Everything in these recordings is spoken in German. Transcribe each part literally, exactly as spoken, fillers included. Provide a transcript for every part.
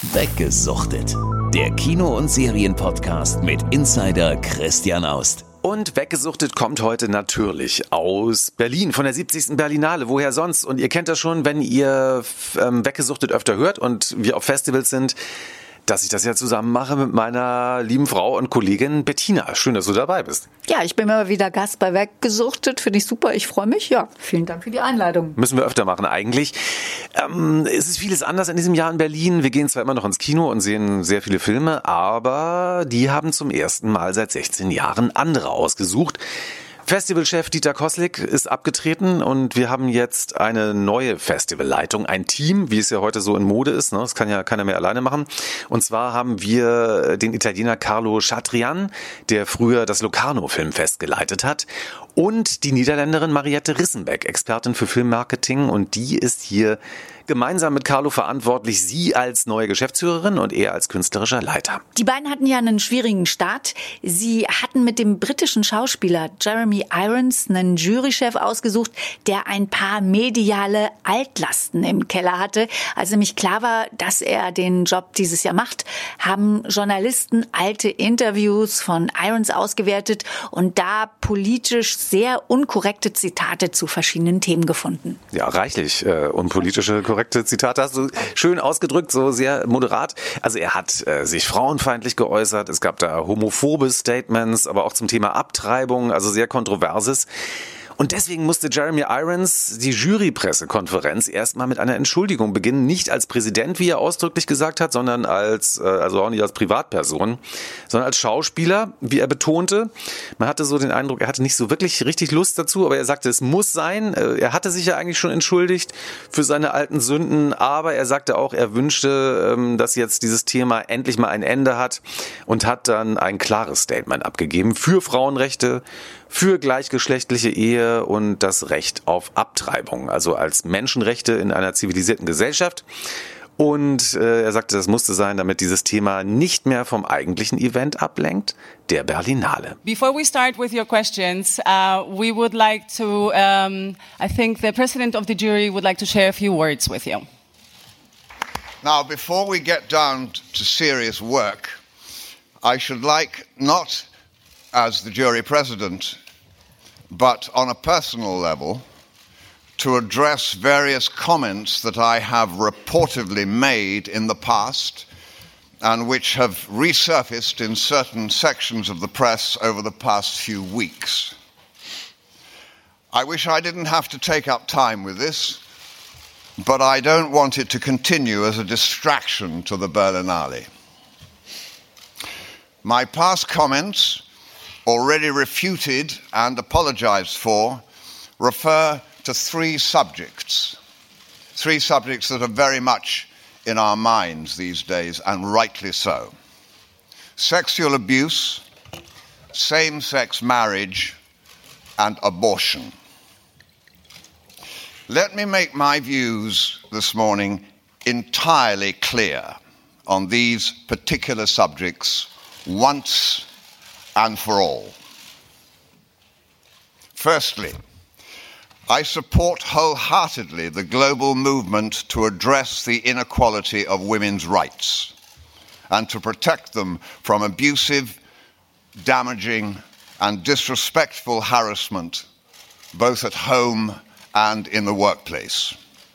Weggesuchtet. Der Kino- und Serienpodcast mit Insider Christian Aust. Und Weggesuchtet kommt heute natürlich aus Berlin, von der siebzigsten Berlinale. Woher sonst? Und ihr kennt das schon, wenn ihr ähm, Weggesuchtet öfter hört und wir auf Festivals sind, dass ich das ja zusammen mache mit meiner lieben Frau und Kollegin Bettina. Schön, dass du dabei bist. Ja, ich bin immer wieder Gast bei Weggesuchtet. Finde ich super. Ich freue mich. Ja, vielen Dank für die Einladung. Müssen wir öfter machen eigentlich. Ähm, es ist vieles anders in diesem Jahr in Berlin. Wir gehen zwar immer noch ins Kino und sehen sehr viele Filme, aber die haben zum ersten Mal seit sechzehn Jahren andere ausgesucht. Festivalchef Dieter Koslik ist abgetreten und wir haben jetzt eine neue Festivalleitung, ein Team, wie es ja heute so in Mode ist. Ne? Das kann ja keiner mehr alleine machen. Und zwar haben wir den Italiener Carlo Chatrian, der früher das Locarno Filmfest geleitet hat, und die Niederländerin Mariette Rissenbeck, Expertin für Filmmarketing, und die ist hier gemeinsam mit Carlo verantwortlich, sie als neue Geschäftsführerin und er als künstlerischer Leiter. Die beiden hatten ja einen schwierigen Start. Sie hatten mit dem britischen Schauspieler Jeremy Irons einen Jurychef ausgesucht, der ein paar mediale Altlasten im Keller hatte. Als nämlich klar war, dass er den Job dieses Jahr macht, haben Journalisten alte Interviews von Irons ausgewertet und da politisch sehr unkorrekte Zitate zu verschiedenen Themen gefunden. Ja, reichlich äh, unpolitische korrekte Zitate hast du schön ausgedrückt, so sehr moderat. Also er hat äh, sich frauenfeindlich geäußert, es gab da homophobe Statements, aber auch zum Thema Abtreibung, also sehr kontroverses. Und deswegen musste Jeremy Irons die Jurypressekonferenz erstmal mit einer Entschuldigung beginnen. Nicht als Präsident, wie er ausdrücklich gesagt hat, sondern als, also auch nicht als Privatperson, sondern als Schauspieler, wie er betonte. Man hatte so den Eindruck, er hatte nicht so wirklich richtig Lust dazu, aber er sagte, es muss sein. Er hatte sich ja eigentlich schon entschuldigt für seine alten Sünden, aber er sagte auch, er wünschte, dass jetzt dieses Thema endlich mal ein Ende hat und hat dann ein klares Statement abgegeben für Frauenrechte, für gleichgeschlechtliche Ehe und das Recht auf Abtreibung, also als Menschenrechte in einer zivilisierten Gesellschaft. Und äh, er sagte, das musste sein, damit dieses Thema nicht mehr vom eigentlichen Event ablenkt, der Berlinale. Before we start with your questions, uh, we would like to, um, I think the president of the jury would like to share a few words with you. Now, before we get down to serious work, I should like not as the jury president, but on a personal level, to address various comments that I have reportedly made in the past and which have resurfaced in certain sections of the press over the past few weeks. I wish I didn't have to take up time with this, but I don't want it to continue as a distraction to the Berlinale. My past comments, already refuted and apologized for, refer to three subjects. Three subjects that are very much in our minds these days, and rightly so. Sexual abuse, same-sex marriage, and abortion. Let me make my views this morning entirely clear on these particular subjects once and for all. Firstly, I support wholeheartedly the global movement to address the inequality of women's rights and to protect them from abusive, damaging, and disrespectful harassment, both at home and in the workplace.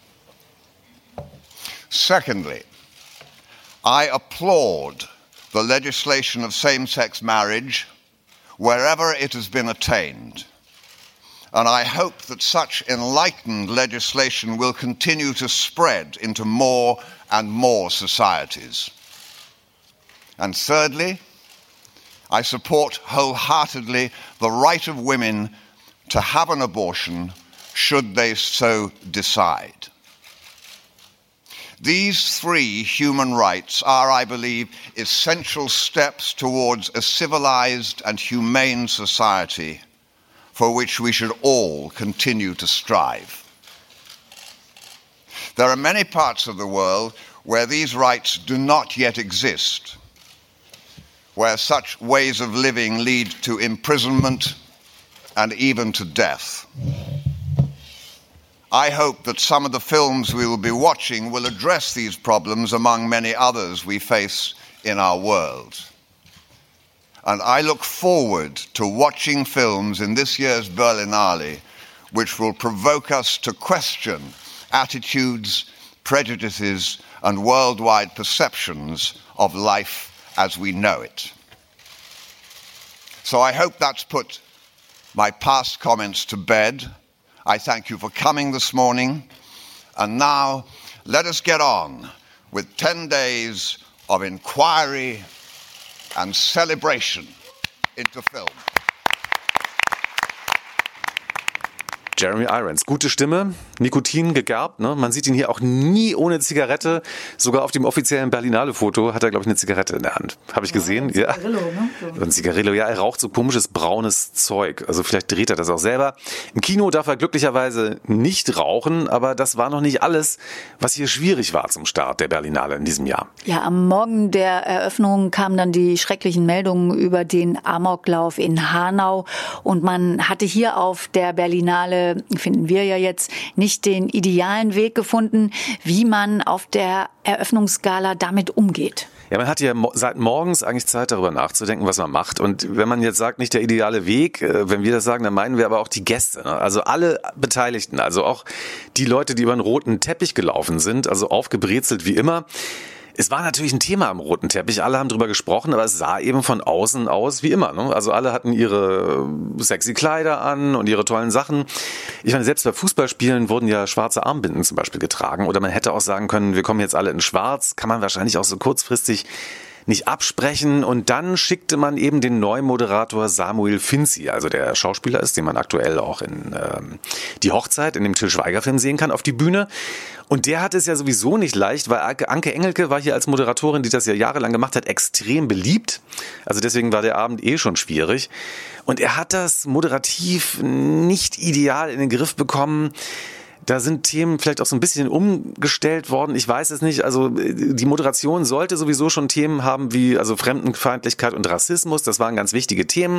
Secondly, I applaud the legislation of same-sex marriage wherever it has been attained. And I hope that such enlightened legislation will continue to spread into more and more societies. And thirdly, I support wholeheartedly the right of women to have an abortion should they so decide. These three human rights are, I believe, essential steps towards a civilized and humane society for which we should all continue to strive. There are many parts of the world where these rights do not yet exist, where such ways of living lead to imprisonment and even to death. I hope that some of the films we will be watching will address these problems among many others we face in our world. And I look forward to watching films in this year's Berlinale which will provoke us to question attitudes, prejudices, and worldwide perceptions of life as we know it. So I hope that's put my past comments to bed. I thank you for coming this morning. And now let us get on with ten days of inquiry and celebration into film. Jeremy Irons, gute Stimme, Nikotin gegerbt, ne? Man sieht ihn hier auch nie ohne Zigarette. Sogar auf dem offiziellen Berlinale-Foto hat er, glaube ich, eine Zigarette in der Hand. Habe ich gesehen? Ja. Ein Zigarillo, ne? So. Ein Zigarillo, ja, er raucht so komisches braunes Zeug. Also vielleicht dreht er das auch selber. Im Kino darf er glücklicherweise nicht rauchen, aber das war noch nicht alles, was hier schwierig war zum Start der Berlinale in diesem Jahr. Ja, am Morgen der Eröffnung kamen dann die schrecklichen Meldungen über den Amoklauf in Hanau und man hatte hier auf der Berlinale, finden wir ja jetzt, nicht den idealen Weg gefunden, wie man auf der Eröffnungsgala damit umgeht. Ja, man hat ja seit morgens eigentlich Zeit, darüber nachzudenken, was man macht. Und wenn man jetzt sagt, nicht der ideale Weg, wenn wir das sagen, dann meinen wir aber auch die Gäste. Also alle Beteiligten, also auch die Leute, die über den roten Teppich gelaufen sind, also aufgebrezelt wie immer. Es war natürlich ein Thema am roten Teppich, alle haben drüber gesprochen, aber es sah eben von außen aus wie immer. Ne? Also alle hatten ihre sexy Kleider an und ihre tollen Sachen. Ich meine, selbst bei Fußballspielen wurden ja schwarze Armbinden zum Beispiel getragen. Oder man hätte auch sagen können, wir kommen jetzt alle in schwarz. Kann man wahrscheinlich auch so kurzfristig nicht absprechen. Und dann schickte man eben den neuen Moderator Samuel Finzi, also der Schauspieler ist, den man aktuell auch in ähm, Die Hochzeit, in dem Till Schweiger-Film sehen kann, auf die Bühne. Und der hat es ja sowieso nicht leicht, weil Anke Engelke war hier als Moderatorin, die das ja jahrelang gemacht hat, extrem beliebt. Also deswegen war der Abend eh schon schwierig. Und er hat das moderativ nicht ideal in den Griff bekommen. Da sind Themen vielleicht auch so ein bisschen umgestellt worden. Ich weiß es nicht. Also die Moderation sollte sowieso schon Themen haben wie also Fremdenfeindlichkeit und Rassismus. Das waren ganz wichtige Themen.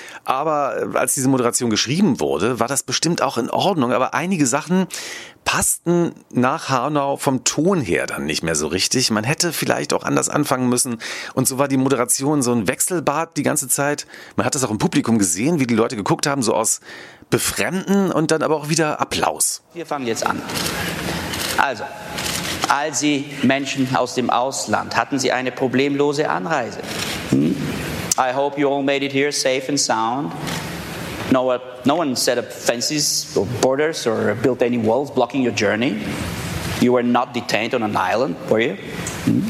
Aber als diese Moderation geschrieben wurde, war das bestimmt auch in Ordnung. Aber einige Sachen passten nach Hanau vom Ton her dann nicht mehr so richtig. Man hätte vielleicht auch anders anfangen müssen. Und so war die Moderation so ein Wechselbad die ganze Zeit. Man hat das auch im Publikum gesehen, wie die Leute geguckt haben, so aus Befremden und dann aber auch wieder Applaus. Wir fangen jetzt an. Also, all Sie Menschen aus dem Ausland, hatten Sie eine problemlose Anreise? Hm? I hope you all made it here safe and sound. No, uh, no one set up fences or borders or built any walls blocking your journey. You were not detained on an island, were you? Hm?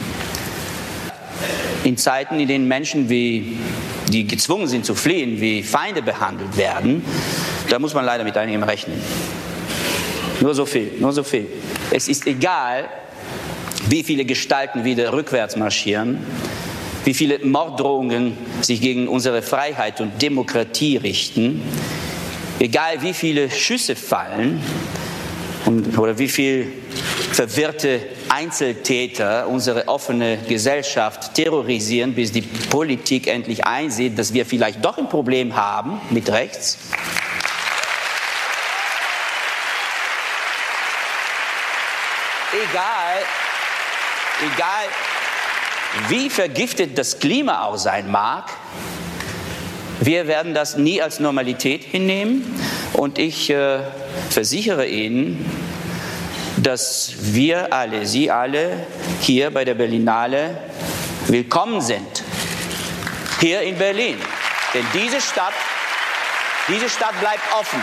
In Zeiten, in denen Menschen, wie, die gezwungen sind zu fliehen, wie Feinde behandelt werden, da muss man leider mit einigem rechnen. Nur so viel, nur so viel. Es ist egal, wie viele Gestalten wieder rückwärts marschieren, wie viele Morddrohungen sich gegen unsere Freiheit und Demokratie richten, egal wie viele Schüsse fallen und, oder wie viele verwirrte Einzeltäter unsere offene Gesellschaft terrorisieren, bis die Politik endlich einsieht, dass wir vielleicht doch ein Problem haben mit rechts. Egal, egal, wie vergiftet das Klima auch sein mag, wir werden das nie als Normalität hinnehmen. Und ich äh, versichere Ihnen, dass wir alle, Sie alle hier bei der Berlinale willkommen sind. Hier in Berlin. Denn diese Stadt, diese Stadt bleibt offen.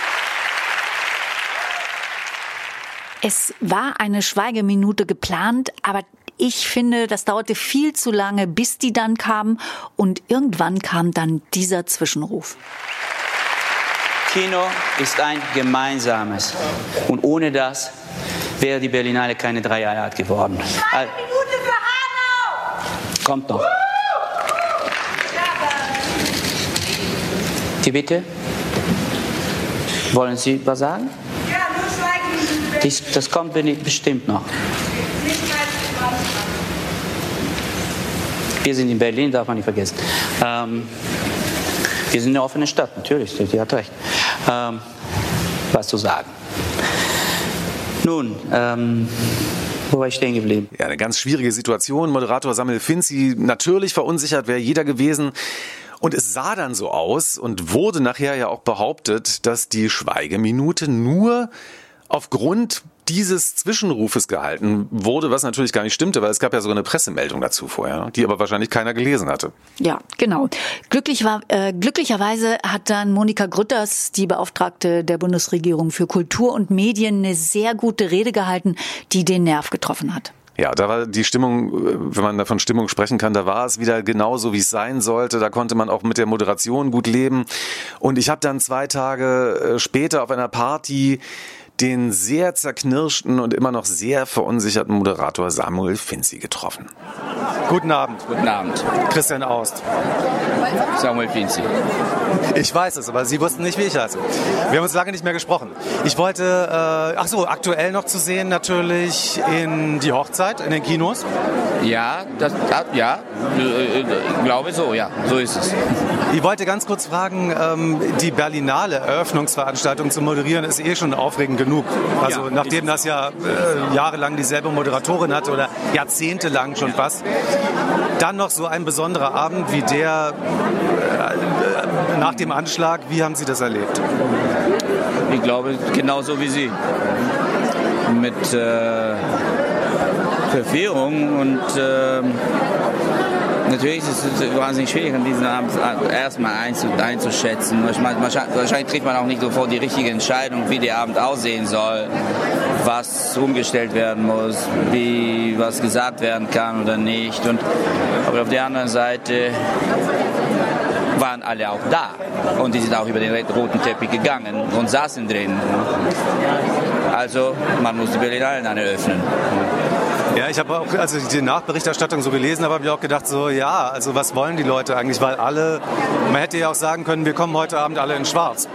Es war eine Schweigeminute geplant, aber ich finde, das dauerte viel zu lange, bis die dann kamen. Und irgendwann kam dann dieser Zwischenruf. Kino ist ein gemeinsames. Und ohne das wäre die Berlinale keine drei Jahre alt geworden. Eine Minute für Hanau! Kommt noch. Die Bitte? Wollen Sie was sagen? Ja, nur Schweigeminute. Dies, das kommt bestimmt noch. Wir sind in Berlin, darf man nicht vergessen. Ähm, wir sind eine offene Stadt, natürlich, die hat recht. Ähm, was zu sagen. Nun, ähm, wo war ich stehen geblieben? Ja, eine ganz schwierige Situation. Moderator Samuel Finzi, natürlich verunsichert, wäre jeder gewesen. Und es sah dann so aus und wurde nachher ja auch behauptet, dass die Schweigeminute nur aufgrund dieses Zwischenrufes gehalten wurde, was natürlich gar nicht stimmte, weil es gab ja sogar eine Pressemeldung dazu vorher, die aber wahrscheinlich keiner gelesen hatte. Ja, genau. Glücklich war, äh, glücklicherweise hat dann Monika Grütters, die Beauftragte der Bundesregierung für Kultur und Medien, eine sehr gute Rede gehalten, die den Nerv getroffen hat. Ja, da war die Stimmung, wenn man da von Stimmung sprechen kann, da war es wieder genauso, wie es sein sollte. Da konnte man auch mit der Moderation gut leben. Und ich habe dann zwei Tage später auf einer Party den sehr zerknirschten und immer noch sehr verunsicherten Moderator Samuel Finzi getroffen. Guten Abend. Guten Abend. Christian Aust. Samuel Finzi. Ich weiß es, aber Sie wussten nicht, wie ich heiße. Wir haben uns lange nicht mehr gesprochen. Ich wollte, äh, ach so, aktuell noch zu sehen natürlich in Die Hochzeit, in den Kinos. Ja, das, ja, ich glaube so, ja, so ist es. Ich wollte ganz kurz fragen, ähm, die Berlinale Eröffnungsveranstaltung zu moderieren ist eh schon aufregend genug. Also ja, nachdem das ja äh, jahrelang dieselbe Moderatorin hatte oder jahrzehntelang schon fast. Dann noch so ein besonderer Abend wie der äh, nach dem Anschlag. Wie haben Sie das erlebt? Ich glaube, genauso wie Sie. Mit äh, Verwirrung und äh, natürlich ist es wahnsinnig schwierig, an diesen Abend erstmal einzuschätzen. Wahrscheinlich trifft man auch nicht sofort die richtige Entscheidung, wie der Abend aussehen soll, was umgestellt werden muss, wie was gesagt werden kann oder nicht. Und, aber auf der anderen Seite waren alle auch da und die sind auch über den roten Teppich gegangen und saßen drin. Also man muss die Berlinale dann eröffnen. Ja, ich habe auch, also die Nachberichterstattung so gelesen habe, habe ich auch gedacht, so ja, also was wollen die Leute eigentlich? Weil alle, man hätte ja auch sagen können, wir kommen heute Abend alle in Schwarz.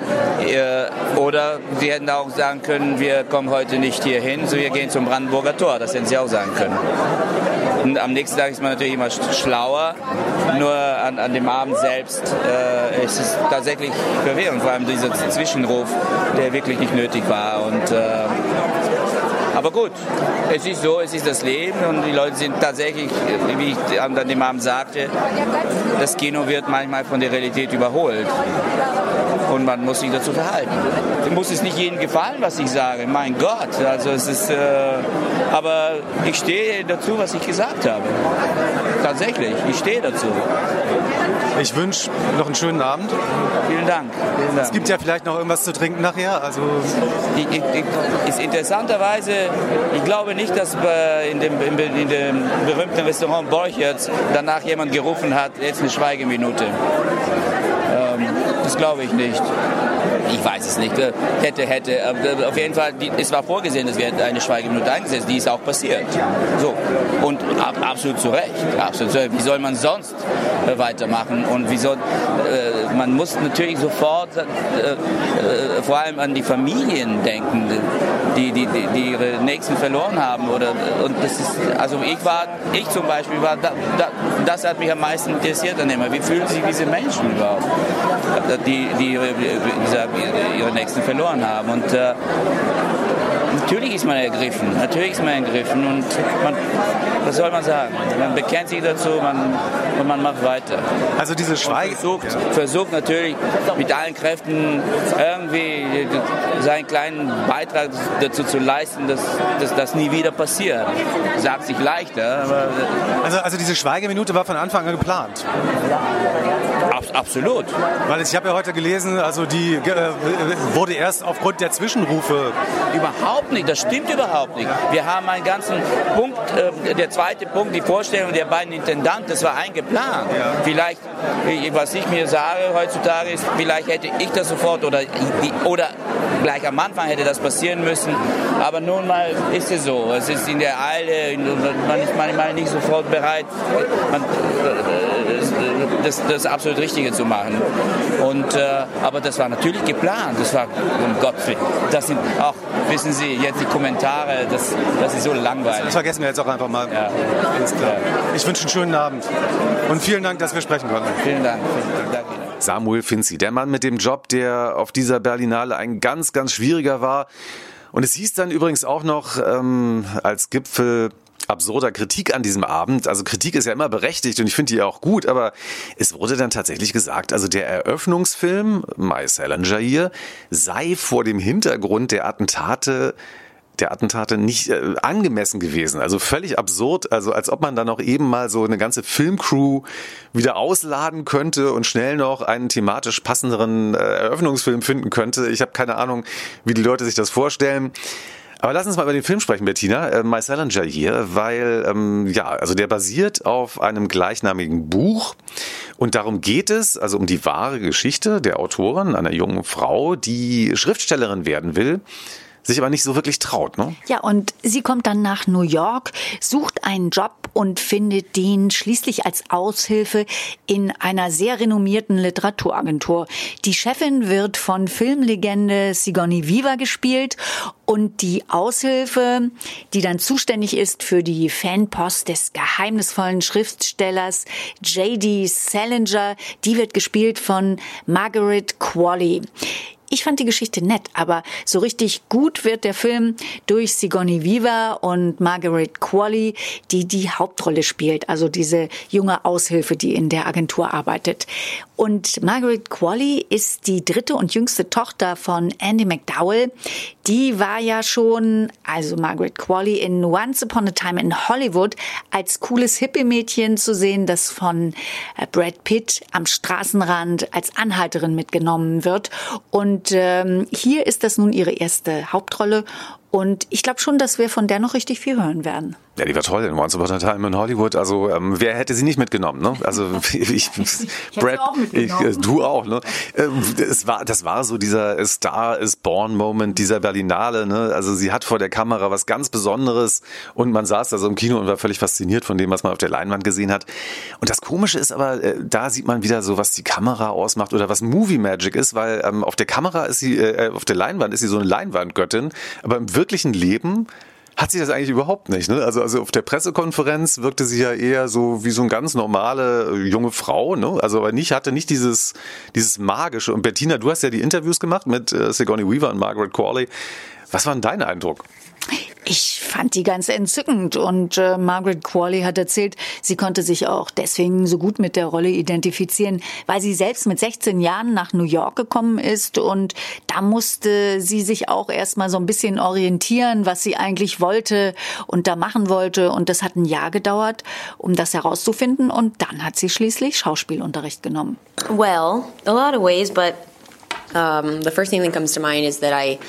Oder sie hätten auch sagen können, wir kommen heute nicht hier hin, so wir gehen zum Brandenburger Tor. Das hätten sie auch sagen können. Und am nächsten Tag ist man natürlich immer schlauer, nur an, an dem Abend selbst äh, ist es tatsächlich verwirrend, vor allem dieser Zwischenruf, der wirklich nicht nötig war. Und äh, aber gut, es ist so, es ist das Leben und die Leute sind tatsächlich, wie ich an dem Abend sagte, das Kino wird manchmal von der Realität überholt und man muss sich dazu verhalten. Muss es nicht jedem gefallen, was ich sage, mein Gott, also es ist, äh, aber ich stehe dazu, was ich gesagt habe. Tatsächlich, ich stehe dazu. Ich wünsche noch einen schönen Abend. Vielen Dank. Vielen Dank. Es gibt ja vielleicht noch irgendwas zu trinken nachher. Also ich, ich, ich, ist interessanterweise, ich glaube nicht, dass in dem, in dem berühmten Restaurant Borchertz danach jemand gerufen hat, jetzt eine Schweigeminute. Ähm, das glaube ich nicht. Ich weiß es nicht. Hätte, hätte. Aber auf jeden Fall, die, es war vorgesehen, dass wir eine Schweigeminute eingesetzt. Die ist auch passiert. So. Und ab, absolut zu Recht. Absolut zu Recht. Wie soll man sonst äh, weitermachen? Und wie soll, äh, man muss natürlich sofort äh, äh, vor allem an die Familien denken, die, die, die, die ihre Nächsten verloren haben. Oder, und das ist, also ich war, ich zum Beispiel war, da, da, das hat mich am meisten interessiert an dem. Wie fühlen sich diese Menschen überhaupt, die, die ihre, ihre Nächsten verloren haben? Und äh, natürlich ist man ergriffen, natürlich ist man ergriffen und man, was soll man sagen? Man bekennt sich dazu, man, und man macht weiter. Also diese Schweige... Versucht, ja. versucht natürlich mit allen Kräften irgendwie seinen kleinen Beitrag dazu zu leisten, dass das nie wieder passiert. Sagt sich leichter, aber... Also, also diese Schweigeminute war von Anfang an geplant? Absolut. Weil ich habe ja heute gelesen, also die äh, wurde erst aufgrund der Zwischenrufe... Überhaupt nicht, das stimmt überhaupt nicht. Wir haben einen ganzen Punkt, äh, der zweite Punkt, die Vorstellung der beiden Intendanten, das war eingeplant. Ja. Vielleicht, was ich mir sage heutzutage ist, vielleicht hätte ich das sofort oder, oder gleich am Anfang hätte das passieren müssen, aber nun mal ist es so. Es ist in der Eile, man ist manchmal nicht sofort bereit, man, das, das absolut Richtige zu machen. Und, äh, aber das war natürlich geplant. Das war, um Gottes Willen, das sind auch, wissen Sie, jetzt die Kommentare, das, das ist so langweilig. Das vergessen wir jetzt auch einfach mal. Ja. Alles klar. Ich wünsche einen schönen Abend und vielen Dank, dass wir sprechen konnten. Vielen Dank. Vielen Dank. Samuel Finzi, der Mann mit dem Job, der auf dieser Berlinale ein ganz, ganz schwieriger war. Und es hieß dann übrigens auch noch ähm, als Gipfel absurder Kritik an diesem Abend. Also Kritik ist ja immer berechtigt und ich finde die ja auch gut, aber es wurde dann tatsächlich gesagt, also der Eröffnungsfilm, My Salinger hier, sei vor dem Hintergrund der Attentate der Attentate nicht äh, angemessen gewesen. Also völlig absurd, also als ob man dann noch eben mal so eine ganze Filmcrew wieder ausladen könnte und schnell noch einen thematisch passenderen äh, Eröffnungsfilm finden könnte. Ich habe keine Ahnung, wie die Leute sich das vorstellen. Aber lass uns mal über den Film sprechen, Bettina, äh, My Salinger hier, weil, ähm, ja, also der basiert auf einem gleichnamigen Buch und darum geht es, also um die wahre Geschichte der Autorin, einer jungen Frau, die Schriftstellerin werden will, sich aber nicht so wirklich traut, ne? Ja, und sie kommt dann nach New York, sucht einen Job und findet den schließlich als Aushilfe in einer sehr renommierten Literaturagentur. Die Chefin wird von Filmlegende Sigourney Weaver gespielt und die Aushilfe, die dann zuständig ist für die Fanpost des geheimnisvollen Schriftstellers J D Salinger, die wird gespielt von Margaret Qualley. Ich fand die Geschichte nett, aber so richtig gut wird der Film durch Sigourney Weaver und Margaret Qualley, die die Hauptrolle spielt, also diese junge Aushilfe, die in der Agentur arbeitet. Und Margaret Qualley ist die dritte und jüngste Tochter von Andie MacDowell. Die war ja schon, also Margaret Qualley, in Once Upon a Time in Hollywood als cooles Hippie-Mädchen zu sehen, das von Brad Pitt am Straßenrand als Anhalterin mitgenommen wird. Und Und ähm, hier ist das nun ihre erste Hauptrolle. Und ich glaube schon, dass wir von der noch richtig viel hören werden. Ja, die war toll in Once Upon a Time in Hollywood. Also ähm, wer hätte sie nicht mitgenommen? Ne? Also ich, ich, Brad, auch mitgenommen. Ich, du auch. Ne? Es war, das war so dieser Star is Born Moment, dieser Berlinale. Ne? Also sie hat vor der Kamera was ganz Besonderes und man saß da so im Kino und war völlig fasziniert von dem, was man auf der Leinwand gesehen hat. Und das Komische ist aber, äh, da sieht man wieder so, was die Kamera ausmacht oder was Movie Magic ist, weil ähm, auf der Kamera ist sie, äh, auf der Leinwand ist sie so eine Leinwandgöttin, aber im wirklichen Leben hat sie das eigentlich überhaupt nicht. Ne? Also, also auf der Pressekonferenz wirkte sie ja eher so wie so eine ganz normale junge Frau. Ne? Also aber nicht, hatte nicht dieses, dieses Magische. Und Bettina, du hast ja die Interviews gemacht mit äh, Sigourney Weaver und Margaret Qualley. Was war denn dein Eindruck? Ich fand die ganz entzückend und äh, Margaret Qualley hat erzählt, sie konnte sich auch deswegen so gut mit der Rolle identifizieren, weil sie selbst mit sechzehn Jahren nach New York gekommen ist und da musste sie sich auch erstmal so ein bisschen orientieren, was sie eigentlich wollte und da machen wollte und das hat ein Jahr gedauert, um das herauszufinden und dann hat sie schließlich Schauspielunterricht genommen. Well, a lot of ways, but um, the first thing that comes to mind is that I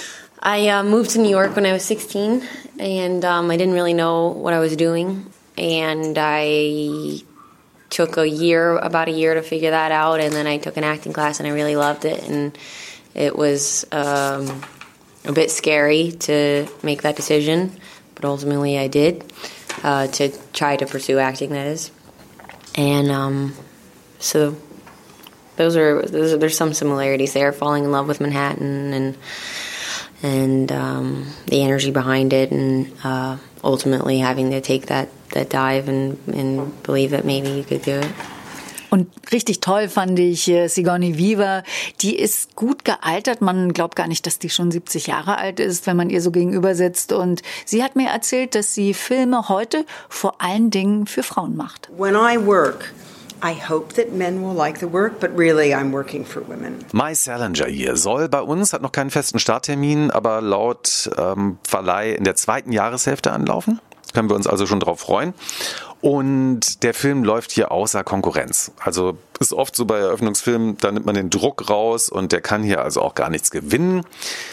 I uh, moved to New York when I was sixteen, and um, I didn't really know what I was doing, and I took a year, about a year to figure that out, and then I took an acting class, and I really loved it, and it was um, a bit scary to make that decision, but ultimately I did, uh, to try to pursue acting, that is, and um, so those are, those are, there's some similarities there, falling in love with Manhattan, and and um, the energy behind it, and uh, ultimately having to take that, that dive and, and believe that maybe you could do it. Und richtig toll fand ich äh, Sigourney Weaver. Die ist gut gealtert. Man glaubt gar nicht, dass die schon siebzig Jahre alt ist, wenn man ihr so gegenüber sitzt. Und sie hat mir erzählt, dass sie Filme heute vor allen Dingen für Frauen macht. When I work, I hope that men will like the work, but really I'm working for women. My Salinger hier soll bei uns, hat noch keinen festen Starttermin, aber laut ähm, Verleih in der zweiten Jahreshälfte anlaufen. Können wir uns also schon drauf freuen. Und der Film läuft hier außer Konkurrenz. Also ist oft so bei Eröffnungsfilmen, da nimmt man den Druck raus und der kann hier also auch gar nichts gewinnen.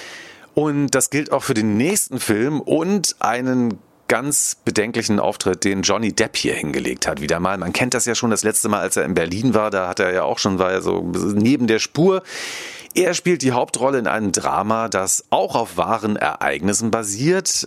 Und das gilt auch für den nächsten Film und einen ganz bedenklichen Auftritt, den Johnny Depp hier hingelegt hat, wieder mal. Man kennt das ja schon das letzte Mal, als er in Berlin war, da hat er ja auch schon, war er so neben der Spur. Er spielt die Hauptrolle in einem Drama, das auch auf wahren Ereignissen basiert.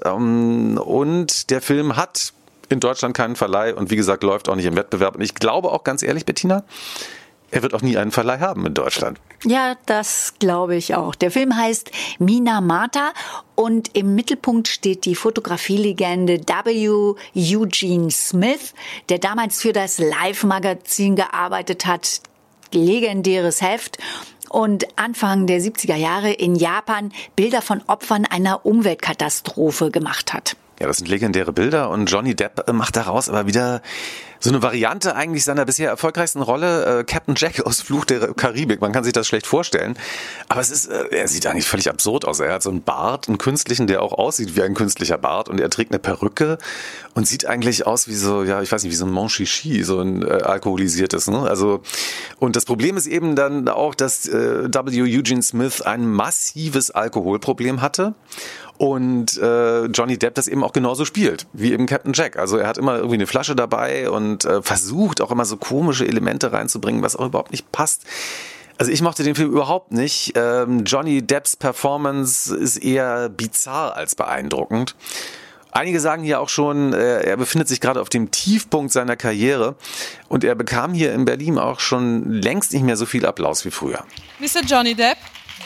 Und der Film hat in Deutschland keinen Verleih und wie gesagt, läuft auch nicht im Wettbewerb. Und ich glaube auch ganz ehrlich, Bettina, er wird auch nie einen Verleih haben in Deutschland. Ja, das glaube ich auch. Der Film heißt Minamata und im Mittelpunkt steht die Fotografielegende W. Eugene Smith, der damals für das Life-Magazin gearbeitet hat. Legendäres Heft. und Anfang der siebziger Jahre in Japan Bilder von Opfern einer Umweltkatastrophe gemacht hat. Ja, das sind legendäre Bilder und Johnny Depp macht daraus aber wieder so eine Variante eigentlich seiner bisher erfolgreichsten Rolle, äh, Captain Jack aus Fluch der Karibik. Man kann sich das schlecht vorstellen, aber es ist, äh, er sieht eigentlich völlig absurd aus. Er hat so einen Bart, einen künstlichen, der auch aussieht wie ein künstlicher Bart und er trägt eine Perücke und sieht eigentlich aus wie so, ja, ich weiß nicht, wie so ein Monchichi, so ein äh, alkoholisiertes, ne? Also, und das Problem ist eben dann auch, dass äh, W. Eugene Smith ein massives Alkoholproblem hatte. Und äh, Johnny Depp das eben auch genauso spielt, wie eben Captain Jack. Also er hat immer irgendwie eine Flasche dabei und äh, versucht auch immer so komische Elemente reinzubringen, was auch überhaupt nicht passt. Also ich mochte den Film überhaupt nicht. Ähm, Johnny Depps Performance ist eher bizarr als beeindruckend. Einige sagen hier auch schon, äh, er befindet sich gerade auf dem Tiefpunkt seiner Karriere und er bekam hier in Berlin auch schon längst nicht mehr so viel Applaus wie früher. Mister Johnny Depp.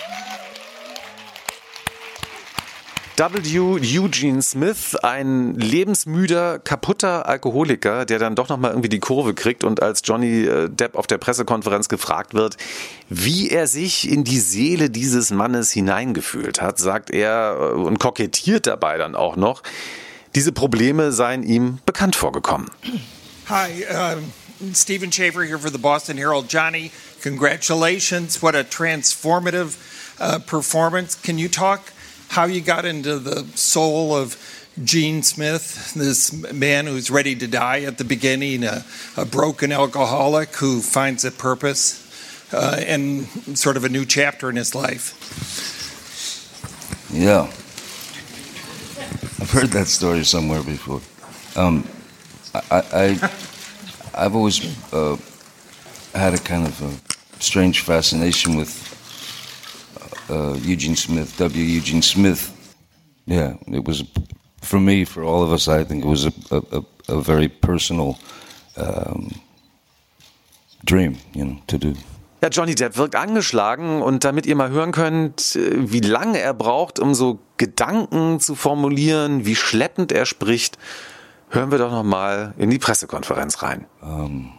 W. Eugene Smith, ein lebensmüder, kaputter Alkoholiker, der dann doch nochmal irgendwie die Kurve kriegt und als Johnny Depp auf der Pressekonferenz gefragt wird, wie er sich in die Seele dieses Mannes hineingefühlt hat, sagt er und kokettiert dabei dann auch noch, diese Probleme seien ihm bekannt vorgekommen. Hi, um, Stephen Shaver here for the Boston Herald. Johnny, congratulations. What a transformative uh, performance. Can you talk how you got into the soul of Gene Smith, this man who's ready to die at the beginning, a, a broken alcoholic who finds a purpose uh, and sort of a new chapter in his life? Yeah. I've heard that story somewhere before. Um, I, I, I've always uh, had a kind of a strange fascination with Uh, Eugene Smith, W. Eugene Smith. Yeah, it was, for me, for all of us, I think it was a, a, a very personal um, dream, you know, to do. Ja, Johnny Depp wirkt angeschlagen und damit ihr mal hören könnt, wie lange er braucht, um so Gedanken zu formulieren, wie schleppend er spricht, hören wir doch noch mal in die Pressekonferenz rein. Um,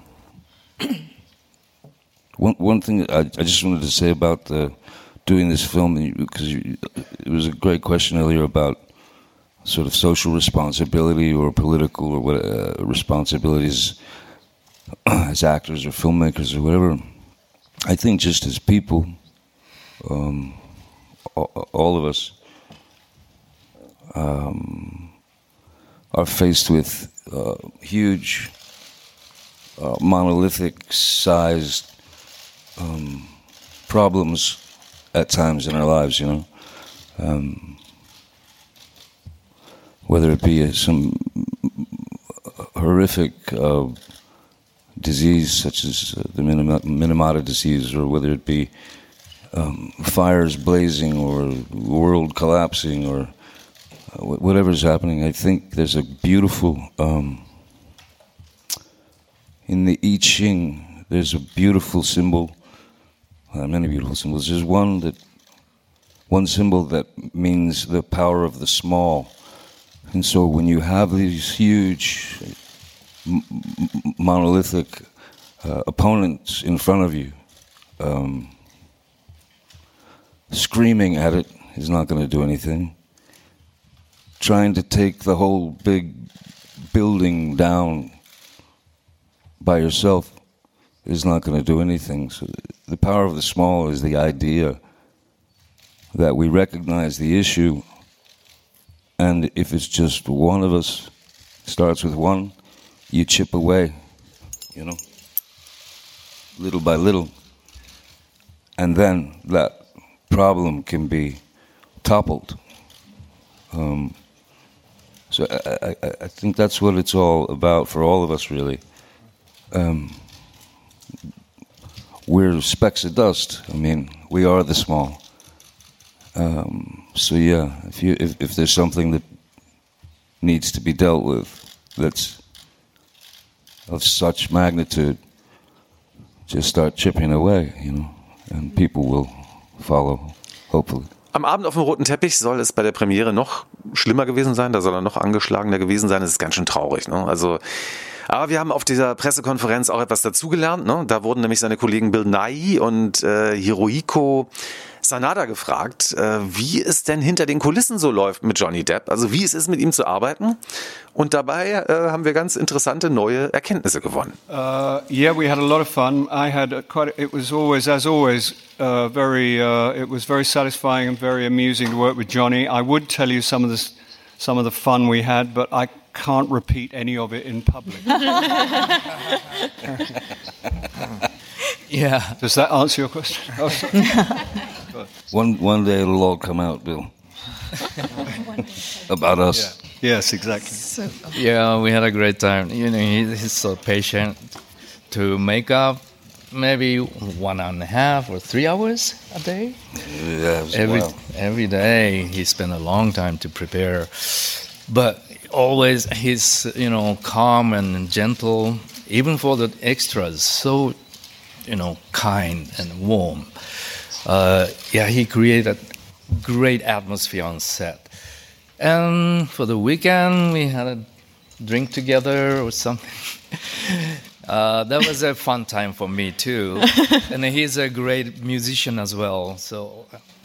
one, one thing I, I just wanted to say about the doing this film, because it was a great question earlier about sort of social responsibility or political or what uh, responsibilities as actors or filmmakers or whatever. I think just as people, um, all, all of us um, are faced with uh, huge, uh, monolithic-sized um, problems at times in our lives, you know, um, whether it be a, some horrific uh, disease such as uh, the Minamata disease, or whether it be um, fires blazing or world collapsing or uh, whatever's happening. I think there's a beautiful, um, in the I Ching, there's a beautiful symbol. Uh, many beautiful symbols. There's one that, one symbol that means the power of the small. And so when you have these huge, m- monolithic uh, opponents in front of you, um, screaming at it is not going to do anything. Trying to take the whole big building down by yourself is not going to do anything. So the power of the small is the idea that we recognize the issue, and if it's just one of us, starts with one, you chip away, you know, little by little, and then that problem can be toppled. Um, so I, I, I think that's what it's all about for all of us, really. Um, We're specks of dust. I mean, we are the small. Um, so yeah, if you if, if there's something that needs to be dealt with that's of such magnitude, just start chipping away, you know, and people will follow, hopefully. Am Abend auf dem roten Teppich soll es bei der Premiere noch schlimmer gewesen sein, da soll er noch angeschlagener gewesen sein. Das ist ganz schön traurig, ne? Also Aber wir haben auf dieser Pressekonferenz auch etwas dazugelernt. Ne? Da wurden nämlich seine Kollegen Bill Nighy und äh, Hirohiko Sanada gefragt, äh, wie es denn hinter den Kulissen so läuft mit Johnny Depp. Also wie es ist, mit ihm zu arbeiten. Und dabei äh, haben wir ganz interessante neue Erkenntnisse gewonnen. Uh, yeah, we had a lot of fun. I had a quite. It was always, as always, uh, very. Uh, it was very satisfying and very amusing to work with Johnny. I would tell you some of the some of the fun we had, but I can't repeat any of it in public. Yeah. Does that answer your question? Oh, one one day it'll all come out, Bill. About us. Yeah. Yes, exactly. So, yeah, we had a great time. You know, he, he's so patient to make up maybe one and a half or three hours a day. Yeah, every wild. every day he spent a long time to prepare, but always he's you know calm and gentle, even for the extras. So you know kind and warm. Uh, yeah, he created a great atmosphere on set. And for the weekend, we had a drink together or something. Uh, that was a fun time for me, too. And he's a great musician as well. So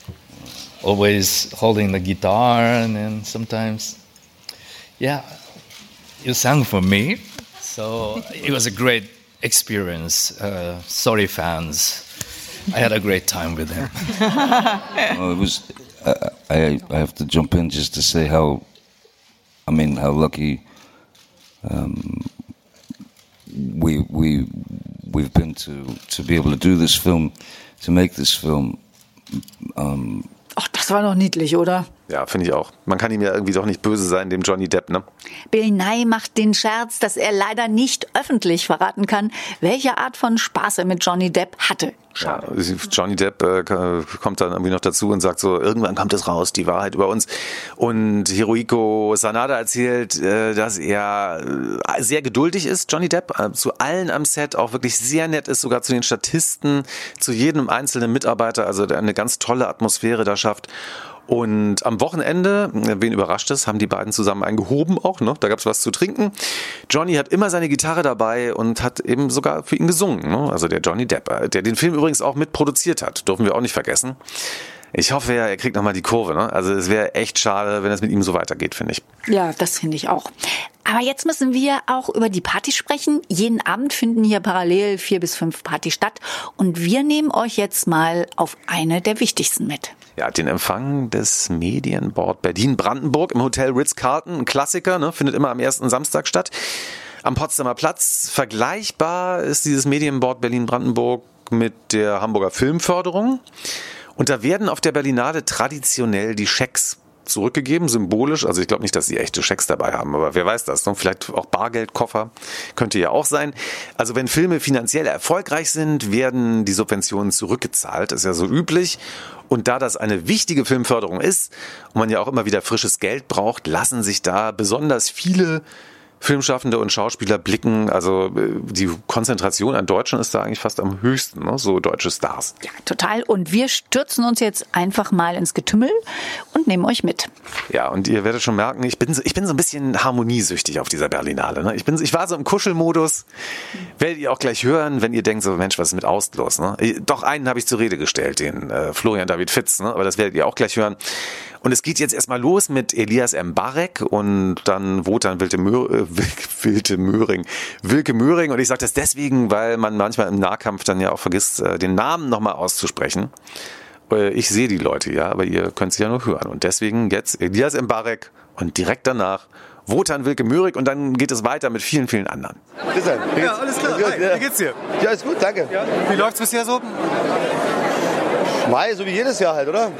always holding the guitar. And then sometimes, yeah, you sang for me. So it was a great experience. Uh, sorry, fans. I had a great time with him. Well, it was... Uh, I I have to jump in just to say how, I mean, how lucky um, we we we've been to to be able to do this film, to make this film. Um, Ach, das war doch niedlich, oder? Ja, finde ich auch. Man kann ihm ja irgendwie doch nicht böse sein, dem Johnny Depp, ne? Bill Nighy macht den Scherz, dass er leider nicht öffentlich verraten kann, welche Art von Spaß er mit Johnny Depp hatte. Ja, Johnny Depp äh, kommt dann irgendwie noch dazu und sagt so, irgendwann kommt es raus, die Wahrheit über uns. Und Hirohiko Sanada erzählt, äh, dass er äh, sehr geduldig ist, Johnny Depp, äh, zu allen am Set auch wirklich sehr nett ist, sogar zu den Statisten, zu jedem einzelnen Mitarbeiter, also der eine ganz tolle Atmosphäre da schafft. Und am Wochenende, wen überrascht es, haben die beiden zusammen eingehoben auch, ne? Da gab es was zu trinken. Johnny hat immer seine Gitarre dabei und hat eben sogar für ihn gesungen, ne? Also der Johnny Depp, der den Film übrigens auch mitproduziert hat, dürfen wir auch nicht vergessen. Ich hoffe ja, er kriegt nochmal die Kurve, ne? Also es wäre echt schade, wenn es mit ihm so weitergeht, finde ich. Ja, das finde ich auch. Aber jetzt müssen wir auch über die Party sprechen. Jeden Abend finden hier parallel vier bis fünf Partys statt. Und wir nehmen euch jetzt mal auf eine der wichtigsten mit. Ja, den Empfang des Medienboard Berlin-Brandenburg im Hotel Ritz-Carlton, ein Klassiker, ne? Findet immer am ersten Samstag statt. Am Potsdamer Platz. Vergleichbar ist dieses Medienboard Berlin-Brandenburg mit der Hamburger Filmförderung. Und da werden auf der Berlinale traditionell die Schecks zurückgegeben, symbolisch. Also ich glaube nicht, dass sie echte Schecks dabei haben, aber wer weiß das, ne? Vielleicht auch Bargeldkoffer, könnte ja auch sein. Also wenn Filme finanziell erfolgreich sind, werden die Subventionen zurückgezahlt, ist ja so üblich. Und da das eine wichtige Filmförderung ist und man ja auch immer wieder frisches Geld braucht, lassen sich da besonders viele Filmschaffende und Schauspieler blicken. Also die Konzentration an Deutschen ist da eigentlich fast am höchsten, ne? So deutsche Stars. Ja, total. Und wir stürzen uns jetzt einfach mal ins Getümmel und nehmen euch mit. Ja, und ihr werdet schon merken, ich bin so, ich bin so ein bisschen harmoniesüchtig auf dieser Berlinale. Ne? Ich bin, ich war so im Kuschelmodus. Werdet ihr auch gleich hören, wenn ihr denkt, so Mensch, was ist mit Aust los? Ne? Doch einen habe ich zur Rede gestellt, den äh, Florian David Fitz. Ne? Aber das werdet ihr auch gleich hören. Und es geht jetzt erstmal los mit Elias Mbarek und dann Wotan Wilke Möhring, Wilke Möhring, Wilke Möhring. Und ich sage das deswegen, weil man manchmal im Nahkampf dann ja auch vergisst, den Namen nochmal auszusprechen. Ich sehe die Leute ja, aber ihr könnt sie ja nur hören. Und deswegen jetzt Elias Mbarek und direkt danach Wotan Wilke Möhring und dann geht es weiter mit vielen, vielen anderen. Ja, alles klar. Hi, wie geht's dir? Ja, ist gut, danke. Ja. Wie läuft's bisher so? Mai, so wie jedes Jahr halt, oder?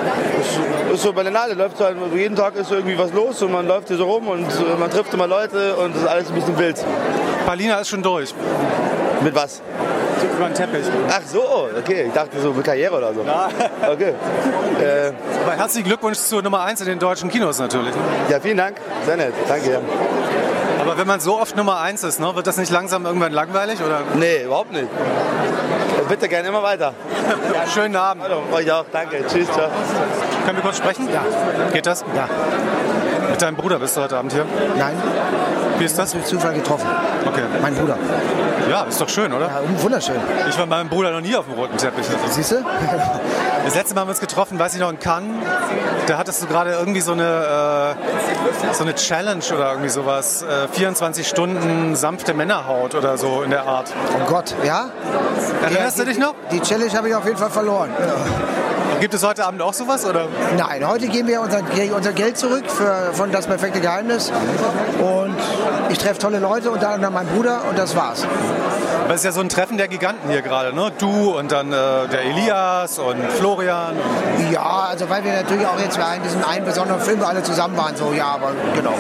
Das ist so Berlinale, läuft halt, jeden Tag ist irgendwie was los und man läuft hier so rum und man trifft immer Leute und das ist alles ein bisschen wild. Palina ist schon durch. Mit was? Über den Teppich. Ach so, okay, ich dachte so mit Karriere oder so. Ja. Okay. Äh, Aber herzlichen Glückwunsch zur Nummer eins in den deutschen Kinos natürlich. Ja, vielen Dank, sehr nett, danke. Aber wenn man so oft Nummer eins ist, ne, wird das nicht langsam irgendwann langweilig? Oder? Nee, überhaupt nicht. Bitte gerne immer weiter. Ja, schönen Abend. Hallo, euch auch, danke. Tschüss, ciao. Können wir kurz sprechen? Ja. Geht das? Ja. Mit deinem Bruder bist du heute Abend hier? Nein. Wie ist das? Durch Zufall getroffen. Okay. Mein Bruder. Ja, ist doch schön, oder? Ja, wunderschön. Ich war mit meinem Bruder noch nie auf dem roten Teppich. Siehst du? Das letzte Mal haben wir uns getroffen, weiß ich noch, in Cannes. Da hattest du gerade irgendwie so eine, äh, so eine Challenge oder irgendwie sowas. Äh, vierundzwanzig Stunden sanfte Männerhaut oder so in der Art. Oh Gott, ja? Erinnerst ja, du dich noch? Die Challenge habe ich auf jeden Fall verloren. Ja. Gibt es heute Abend auch sowas? Oder? Nein, heute geben wir unser, unser Geld zurück für, von Das perfekte Geheimnis. Und ich treffe tolle Leute, unter anderem meinen Bruder, und das war's. Aber es ist ja so ein Treffen der Giganten hier gerade, ne? Du und dann äh, der Elias und Florian. Ja, also weil wir natürlich auch jetzt in diesem einen besonderen Film alle zusammen waren, so, ja, aber genau.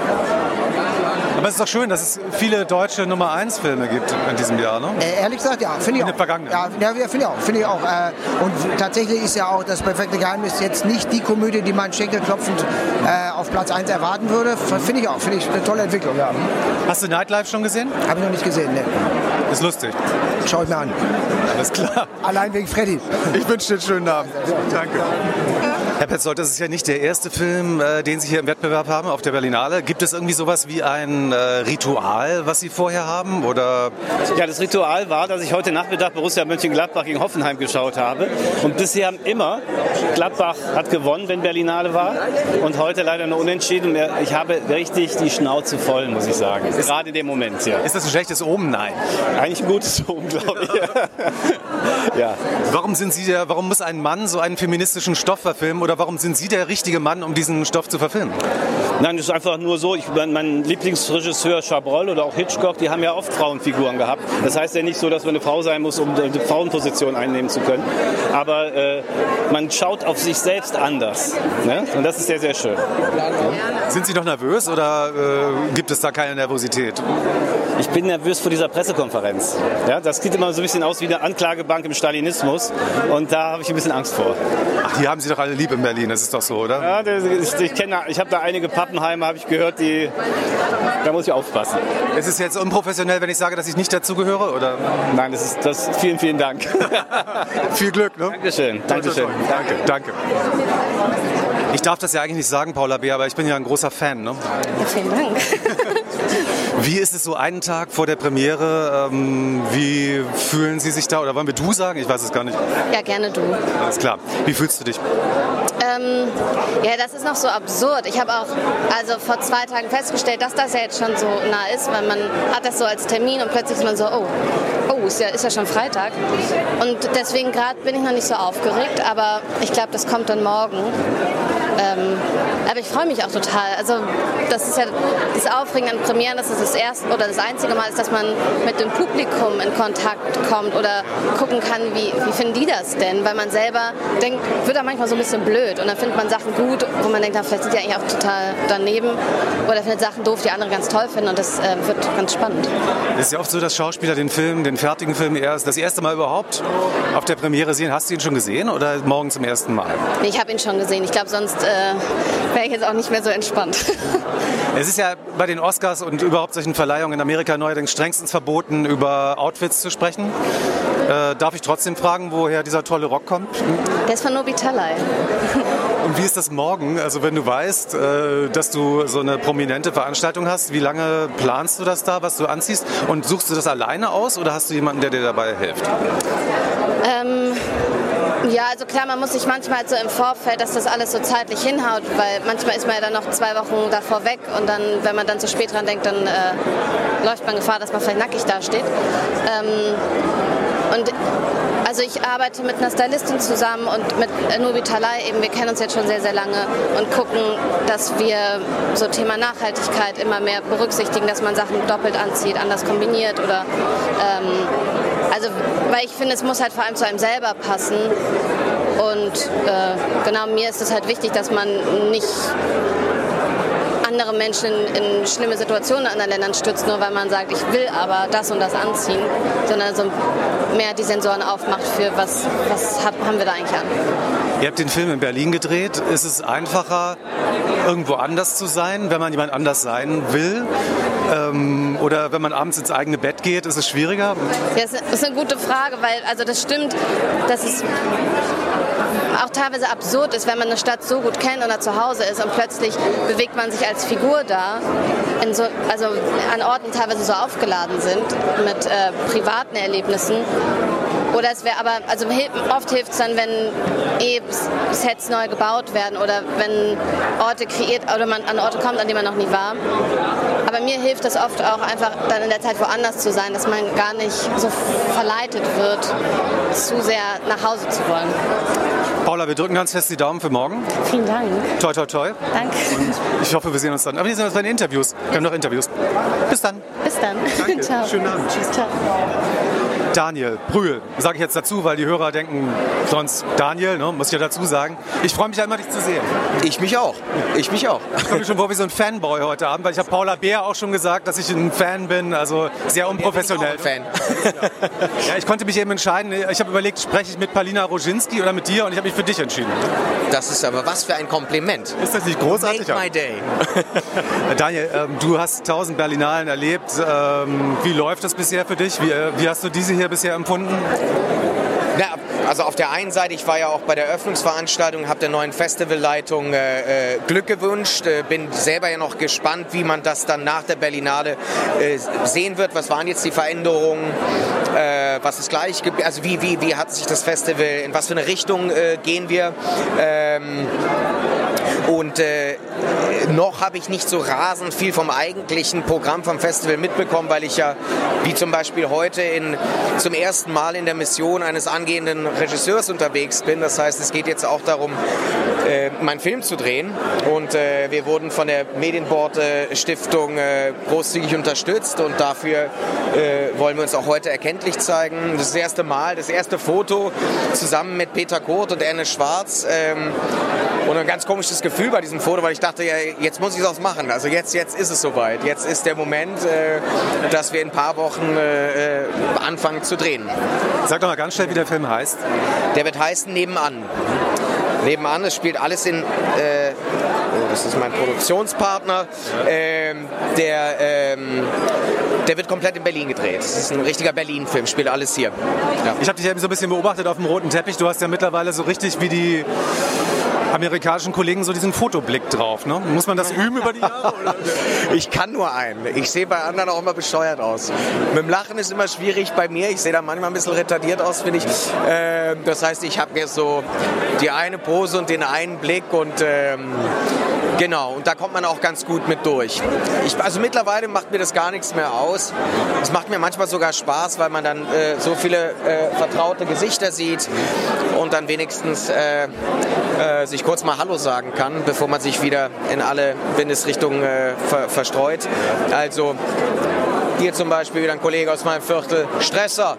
Aber es ist doch schön, dass es viele deutsche Nummer eins Filme gibt in diesem Jahr, ne? Äh, ehrlich gesagt, ja, finde ich auch. In der Vergangenheit. Ja, ja finde ich auch. Finde ich auch. Äh, und tatsächlich ist ja auch Das perfekte Geheimnis jetzt nicht die Komödie, die man schenkelklopfend äh, auf Platz eins erwarten würde. Finde ich auch. Finde ich eine tolle Entwicklung, ja. Hast du Nightlife schon gesehen? Habe ich noch nicht gesehen, ne. Ist lustig. Schau ich mir an. Alles klar. Allein wegen Freddy. Ich wünsche dir einen schönen Abend. Danke. Herr Petzold, das ist ja nicht der erste Film, äh, den Sie hier im Wettbewerb haben auf der Berlinale. Gibt es irgendwie sowas wie ein äh, Ritual, was Sie vorher haben? Oder? Ja, das Ritual war, dass ich heute Nachmittag Borussia Mönchengladbach gegen Hoffenheim geschaut habe. Und bisher haben immer Gladbach hat gewonnen, wenn Berlinale war. Und heute leider nur unentschieden. Ich habe richtig die Schnauze voll, muss ich sagen. Ist, Gerade in dem Moment, ja. Ist das ein schlechtes Omen? Nein. Eigentlich ein gutes Omen, glaube ich. Ja. Warum sind Sie der, warum muss ein Mann so einen feministischen Stoff verfilmen? Oder warum sind Sie der richtige Mann, um diesen Stoff zu verfilmen? Nein, es ist einfach nur so, ich, mein Lieblingsregisseur Chabrol oder auch Hitchcock, die haben ja oft Frauenfiguren gehabt. Das heißt ja nicht so, dass man eine Frau sein muss, um eine Frauenposition einnehmen zu können. Aber äh, man schaut auf sich selbst anders. Ne? Und das ist sehr, sehr schön. Ja. Sind Sie noch nervös oder äh, gibt es da keine Nervosität? Ich bin nervös vor dieser Pressekonferenz. Ja, das sieht immer so ein bisschen aus wie eine Anklagebank im Stalinismus. Und da habe ich ein bisschen Angst vor. Ach, die haben Sie doch alle lieb in Berlin, das ist doch so, oder? Ja, das, ich, ich, kenne, ich habe da einige Pappenheime, habe ich gehört, die, da muss ich aufpassen. Ist es jetzt unprofessionell, wenn ich sage, dass ich nicht dazugehöre, oder? Nein, das ist, das, vielen, vielen Dank. Viel Glück, ne? Dankeschön, Dankeschön. Danke, danke. Ich darf das ja eigentlich nicht sagen, Paula B., aber ich bin ja ein großer Fan, ne? Ja, vielen Dank. Wie ist es so einen Tag vor der Premiere? Ähm, wie fühlen Sie sich da? Oder wollen wir du sagen? Ich weiß es gar nicht. Ja, gerne du. Alles klar. Wie fühlst du dich? Ähm, ja, das ist noch so absurd. Ich habe auch also vor zwei Tagen festgestellt, dass das ja jetzt schon so nah ist, weil man hat das so als Termin und plötzlich ist man so, oh, oh, ist ja, ist ja schon Freitag. Und deswegen gerade bin ich noch nicht so aufgeregt, aber ich glaube, das kommt dann morgen. Ähm, aber ich freue mich auch total. Also das ist ja das Aufregende an Premieren, dass es das erste oder das einzige Mal ist, dass man mit dem Publikum in Kontakt kommt oder gucken kann, wie, wie finden die das denn? Weil man selber denkt, wird da manchmal so ein bisschen blöd und dann findet man Sachen gut, wo man denkt, na, vielleicht sind die eigentlich auch total daneben oder findet Sachen doof, die andere ganz toll finden und das äh, wird ganz spannend. Es ist ja oft so, dass Schauspieler den Film, den fertigen Film erst das erste Mal überhaupt auf der Premiere sehen. Hast du ihn schon gesehen oder morgen zum ersten Mal? Nee, ich habe ihn schon gesehen. Ich glaube, sonst äh, wäre ich jetzt auch nicht mehr so entspannt. Es ist ja bei den Oscars und überhaupt solchen Verleihungen in Amerika neuerdings strengstens verboten, über Outfits zu sprechen. Äh, darf ich trotzdem fragen, woher dieser tolle Rock kommt? Der ist von Nobi Talay. Und wie ist das morgen? Also wenn du weißt, äh, dass du so eine prominente Veranstaltung hast, wie lange planst du das da, was du anziehst? Und suchst du das alleine aus oder hast du jemanden, der dir dabei hilft? Ähm... Ja, also klar, man muss sich manchmal so im Vorfeld, dass das alles so zeitlich hinhaut, weil manchmal ist man ja dann noch zwei Wochen davor weg und dann, wenn man dann zu spät dran denkt, dann äh, läuft man Gefahr, dass man vielleicht nackig dasteht. Ähm, und also ich arbeite mit einer Stylistin zusammen und mit Nobi Talay eben, wir kennen uns jetzt schon sehr, sehr lange und gucken, dass wir so Thema Nachhaltigkeit immer mehr berücksichtigen, dass man Sachen doppelt anzieht, anders kombiniert oder ähm, also, weil ich finde, es muss halt vor allem zu einem selber passen und äh, genau, mir ist es halt wichtig, dass man nicht andere Menschen in, in schlimme Situationen in anderen Ländern stützt, nur weil man sagt, ich will aber das und das anziehen, sondern so mehr die Sensoren aufmacht für was, was hat, haben wir da eigentlich an. Ihr habt den Film in Berlin gedreht. Ist es einfacher, irgendwo anders zu sein, wenn man jemand anders sein will? Ähm, oder wenn man abends ins eigene Bett geht, ist es schwieriger? Ja, das ist eine gute Frage, weil also das stimmt, dass es auch teilweise absurd ist, wenn man eine Stadt so gut kennt und da zu Hause ist und plötzlich bewegt man sich als Figur da. in so, also an Orten teilweise so aufgeladen sind mit äh, privaten Erlebnissen. Oder es wäre aber, also oft hilft es dann, wenn eh Sets neu gebaut werden oder wenn Orte kreiert oder man an Orte kommt, an die man noch nie war. Aber mir hilft es oft auch einfach dann in der Zeit woanders zu sein, dass man gar nicht so verleitet wird, zu sehr nach Hause zu wollen. Paula, wir drücken ganz fest die Daumen für morgen. Vielen Dank. Toi, toi, toi. Danke. Und ich hoffe, wir sehen uns dann. Aber wir sehen uns bei den Interviews. Wir haben noch Interviews. Bis dann. Bis dann. Danke. Ciao. Schönen Abend. Tschüss. Ciao. Daniel Brühl, sage ich jetzt dazu, weil die Hörer denken, sonst Daniel, ne, muss ich ja dazu sagen. Ich freue mich ja immer, dich zu sehen. Ich mich auch. Ich mich auch. Ich komme mir schon vor wie so ein Fanboy heute Abend, weil ich habe Paula Beer auch schon gesagt, dass ich ein Fan bin, also sehr unprofessionell. Ich bin auch ein Fan. Ja, ich konnte mich eben entscheiden. Ich habe überlegt, spreche ich mit Palina Roginski oder mit dir und ich habe mich für dich entschieden. Das ist aber was für ein Kompliment. Ist das nicht großartig? Make my day. Daniel, ähm, du hast tausend Berlinalen erlebt. Ähm, wie läuft das bisher für dich? Wie, äh, wie hast du diese hier bisher empfunden? Ja, also auf der einen Seite, ich war ja auch bei der Eröffnungsveranstaltung, habe der neuen Festivalleitung äh, äh, Glück gewünscht, äh, bin selber ja noch gespannt, wie man das dann nach der Berlinale äh, sehen wird. Was waren jetzt die Veränderungen? Äh, was ist gleich? Also wie, wie, wie hat sich das Festival, in was für eine Richtung äh, gehen wir? Ähm, Und äh, noch habe ich nicht so rasend viel vom eigentlichen Programm vom Festival mitbekommen, weil ich ja, wie zum Beispiel heute, in, zum ersten Mal in der Mission eines angehenden Regisseurs unterwegs bin. Das heißt, es geht jetzt auch darum, äh, meinen Film zu drehen. Und äh, wir wurden von der Medienboard-Stiftung äh, großzügig unterstützt. Und dafür äh, wollen wir uns auch heute erkenntlich zeigen. Das, das erste Mal, das erste Foto zusammen mit Peter Kurt und Erne Schwarz. Ähm, und ein ganz komisches Gefühl bei diesem Foto, weil ich dachte, ja, jetzt muss ich es auch machen. Also jetzt, jetzt ist es soweit. Jetzt ist der Moment, äh, dass wir in ein paar Wochen äh, anfangen zu drehen. Sag doch mal ganz schnell, wie der Film heißt. Der wird heißen Nebenan. Nebenan, es spielt alles in... Äh, oh, das ist mein Produktionspartner. Ähm, der, ähm, der wird komplett in Berlin gedreht. Das ist ein richtiger Berlin-Film, spielt alles hier. Ja. Ich habe dich eben so ein bisschen beobachtet auf dem roten Teppich. Du hast ja mittlerweile so richtig wie die amerikanischen Kollegen so diesen Fotoblick drauf. Ne? Muss man das üben über die Jahre? Oder? Ich kann nur einen. Ich sehe bei anderen auch immer bescheuert aus. Mit dem Lachen ist immer schwierig bei mir. Ich sehe da manchmal ein bisschen retardiert aus, finde ich. Äh, das heißt, ich habe mir so die eine Pose und den einen Blick und ähm, genau. Und da kommt man auch ganz gut mit durch. Ich, also mittlerweile macht mir das gar nichts mehr aus. Es macht mir manchmal sogar Spaß, weil man dann äh, so viele äh, vertraute Gesichter sieht und dann wenigstens äh, äh, sich kurz mal Hallo sagen kann, bevor man sich wieder in alle Windesrichtungen äh, ver verstreut. Also hier zum Beispiel wieder ein Kollege aus meinem Viertel, Stresser.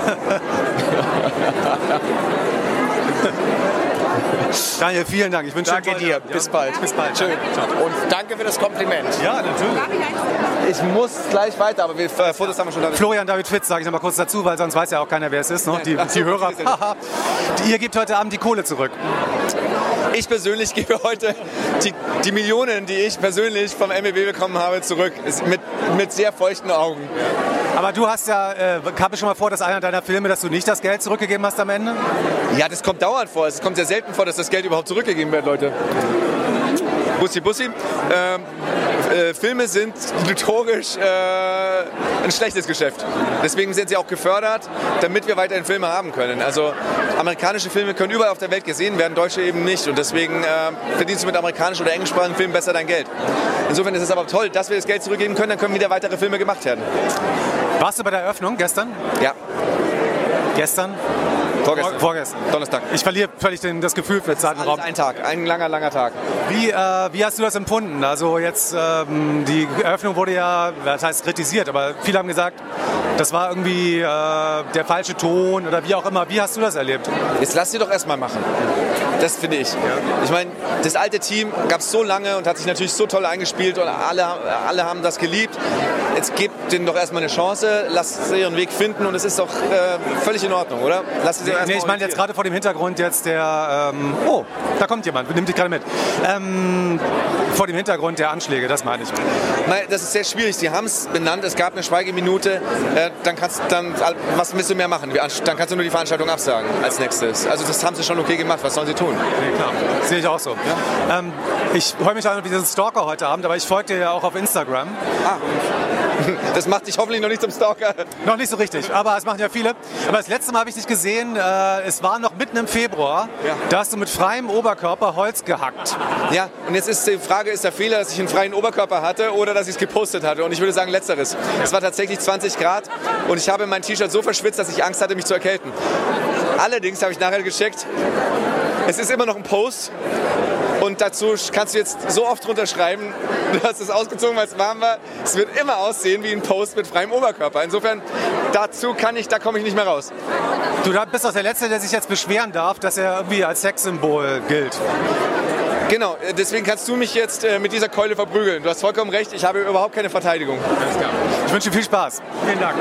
Daniel, vielen Dank. Ich wünsche danke dir. Ja. Bis bald. Bis bald. Schön. Und danke für das Kompliment. Ja, natürlich. Ich muss gleich weiter, aber wir äh, Fotos haben wir schon da. Florian David Fitz, sage ich noch mal kurz dazu, weil sonst weiß ja auch keiner, wer es ist. Ne? Die, die Hörer. Ihr gebt heute Abend die Kohle zurück. Ich persönlich gebe heute die, die Millionen, die ich persönlich vom M E W bekommen habe, zurück. Mit, mit sehr feuchten Augen. Aber du hast ja, äh, kam es schon mal vor, dass einer deiner Filme, dass du nicht das Geld zurückgegeben hast am Ende? Ja, das kommt dauernd vor. Es kommt sehr selten vor, dass das Geld überhaupt zurückgegeben wird, Leute. Bussi, Bussi. Ähm, äh, Filme sind notorisch äh, ein schlechtes Geschäft. Deswegen sind sie auch gefördert, damit wir weiterhin Filme haben können. Also amerikanische Filme können überall auf der Welt gesehen werden, deutsche eben nicht. Und deswegen äh, verdienst du mit amerikanischen oder englischsprachigen Filmen besser dein Geld. Insofern ist es aber toll, dass wir das Geld zurückgeben können, dann können wieder weitere Filme gemacht werden. Warst du bei der Eröffnung gestern? Ja. Gestern? Vorgestern. Vorgestern. Donnerstag. Ich verliere völlig den, das Gefühl für Zeit und Raum. Ein Tag, ein langer, langer Tag. Wie, äh, wie hast du das empfunden? Also jetzt, ähm, die Eröffnung wurde ja, das heißt kritisiert, aber viele haben gesagt, das war irgendwie äh, der falsche Ton oder wie auch immer. Wie hast du das erlebt? Jetzt lass sie doch erstmal machen. Das finde ich. Ich meine, das alte Team gab es so lange und hat sich natürlich so toll eingespielt und alle, alle haben das geliebt. jetzt gebt denen doch erstmal eine Chance, lasst sie ihren Weg finden und es ist doch äh, völlig in Ordnung, oder? Lasst sie Nee, erstmal nee, ich meine jetzt gerade vor dem Hintergrund jetzt der, ähm, oh, da kommt jemand, nimmt dich gerade mit. Ähm, vor dem Hintergrund der Anschläge, das meine ich. Nein, das ist sehr schwierig. Sie haben es benannt, es gab eine Schweigeminute, äh, dann kannst dann, was willst du mehr machen? Dann kannst du nur die Veranstaltung absagen als nächstes. Also das haben sie schon okay gemacht, was sollen sie tun? Nee, klar, sehe ich auch so. Ja? Ähm, ich freue mich an diesen Stalker heute Abend, aber ich folge dir ja auch auf Instagram. Ah. Das macht dich hoffentlich noch nicht zum Stalker. Noch nicht so richtig, aber es machen ja viele. Aber das letzte Mal habe ich dich gesehen, äh, es war noch mitten im Februar, ja. Da hast du mit freiem Oberkörper Holz gehackt. Ja, und jetzt ist die Frage, ist der Fehler, dass ich einen freien Oberkörper hatte oder dass ich es gepostet hatte? Und ich würde sagen, letzteres. Es war tatsächlich zwanzig Grad und ich habe mein T-Shirt so verschwitzt, dass ich Angst hatte, mich zu erkälten. Allerdings habe ich nachher gecheckt, es ist immer noch ein Post. Und dazu kannst du jetzt so oft drunter schreiben, du hast es ausgezogen, weil es warm war. Es wird immer aussehen wie ein Post mit freiem Oberkörper. Insofern, dazu kann ich, da komme ich nicht mehr raus. Du bist doch der Letzte, der sich jetzt beschweren darf, dass er irgendwie als Sexsymbol gilt. Genau, deswegen kannst du mich jetzt äh, mit dieser Keule verprügeln. Du hast vollkommen recht, ich habe überhaupt keine Verteidigung. Alles klar. Ich wünsche dir viel Spaß. Vielen Dank.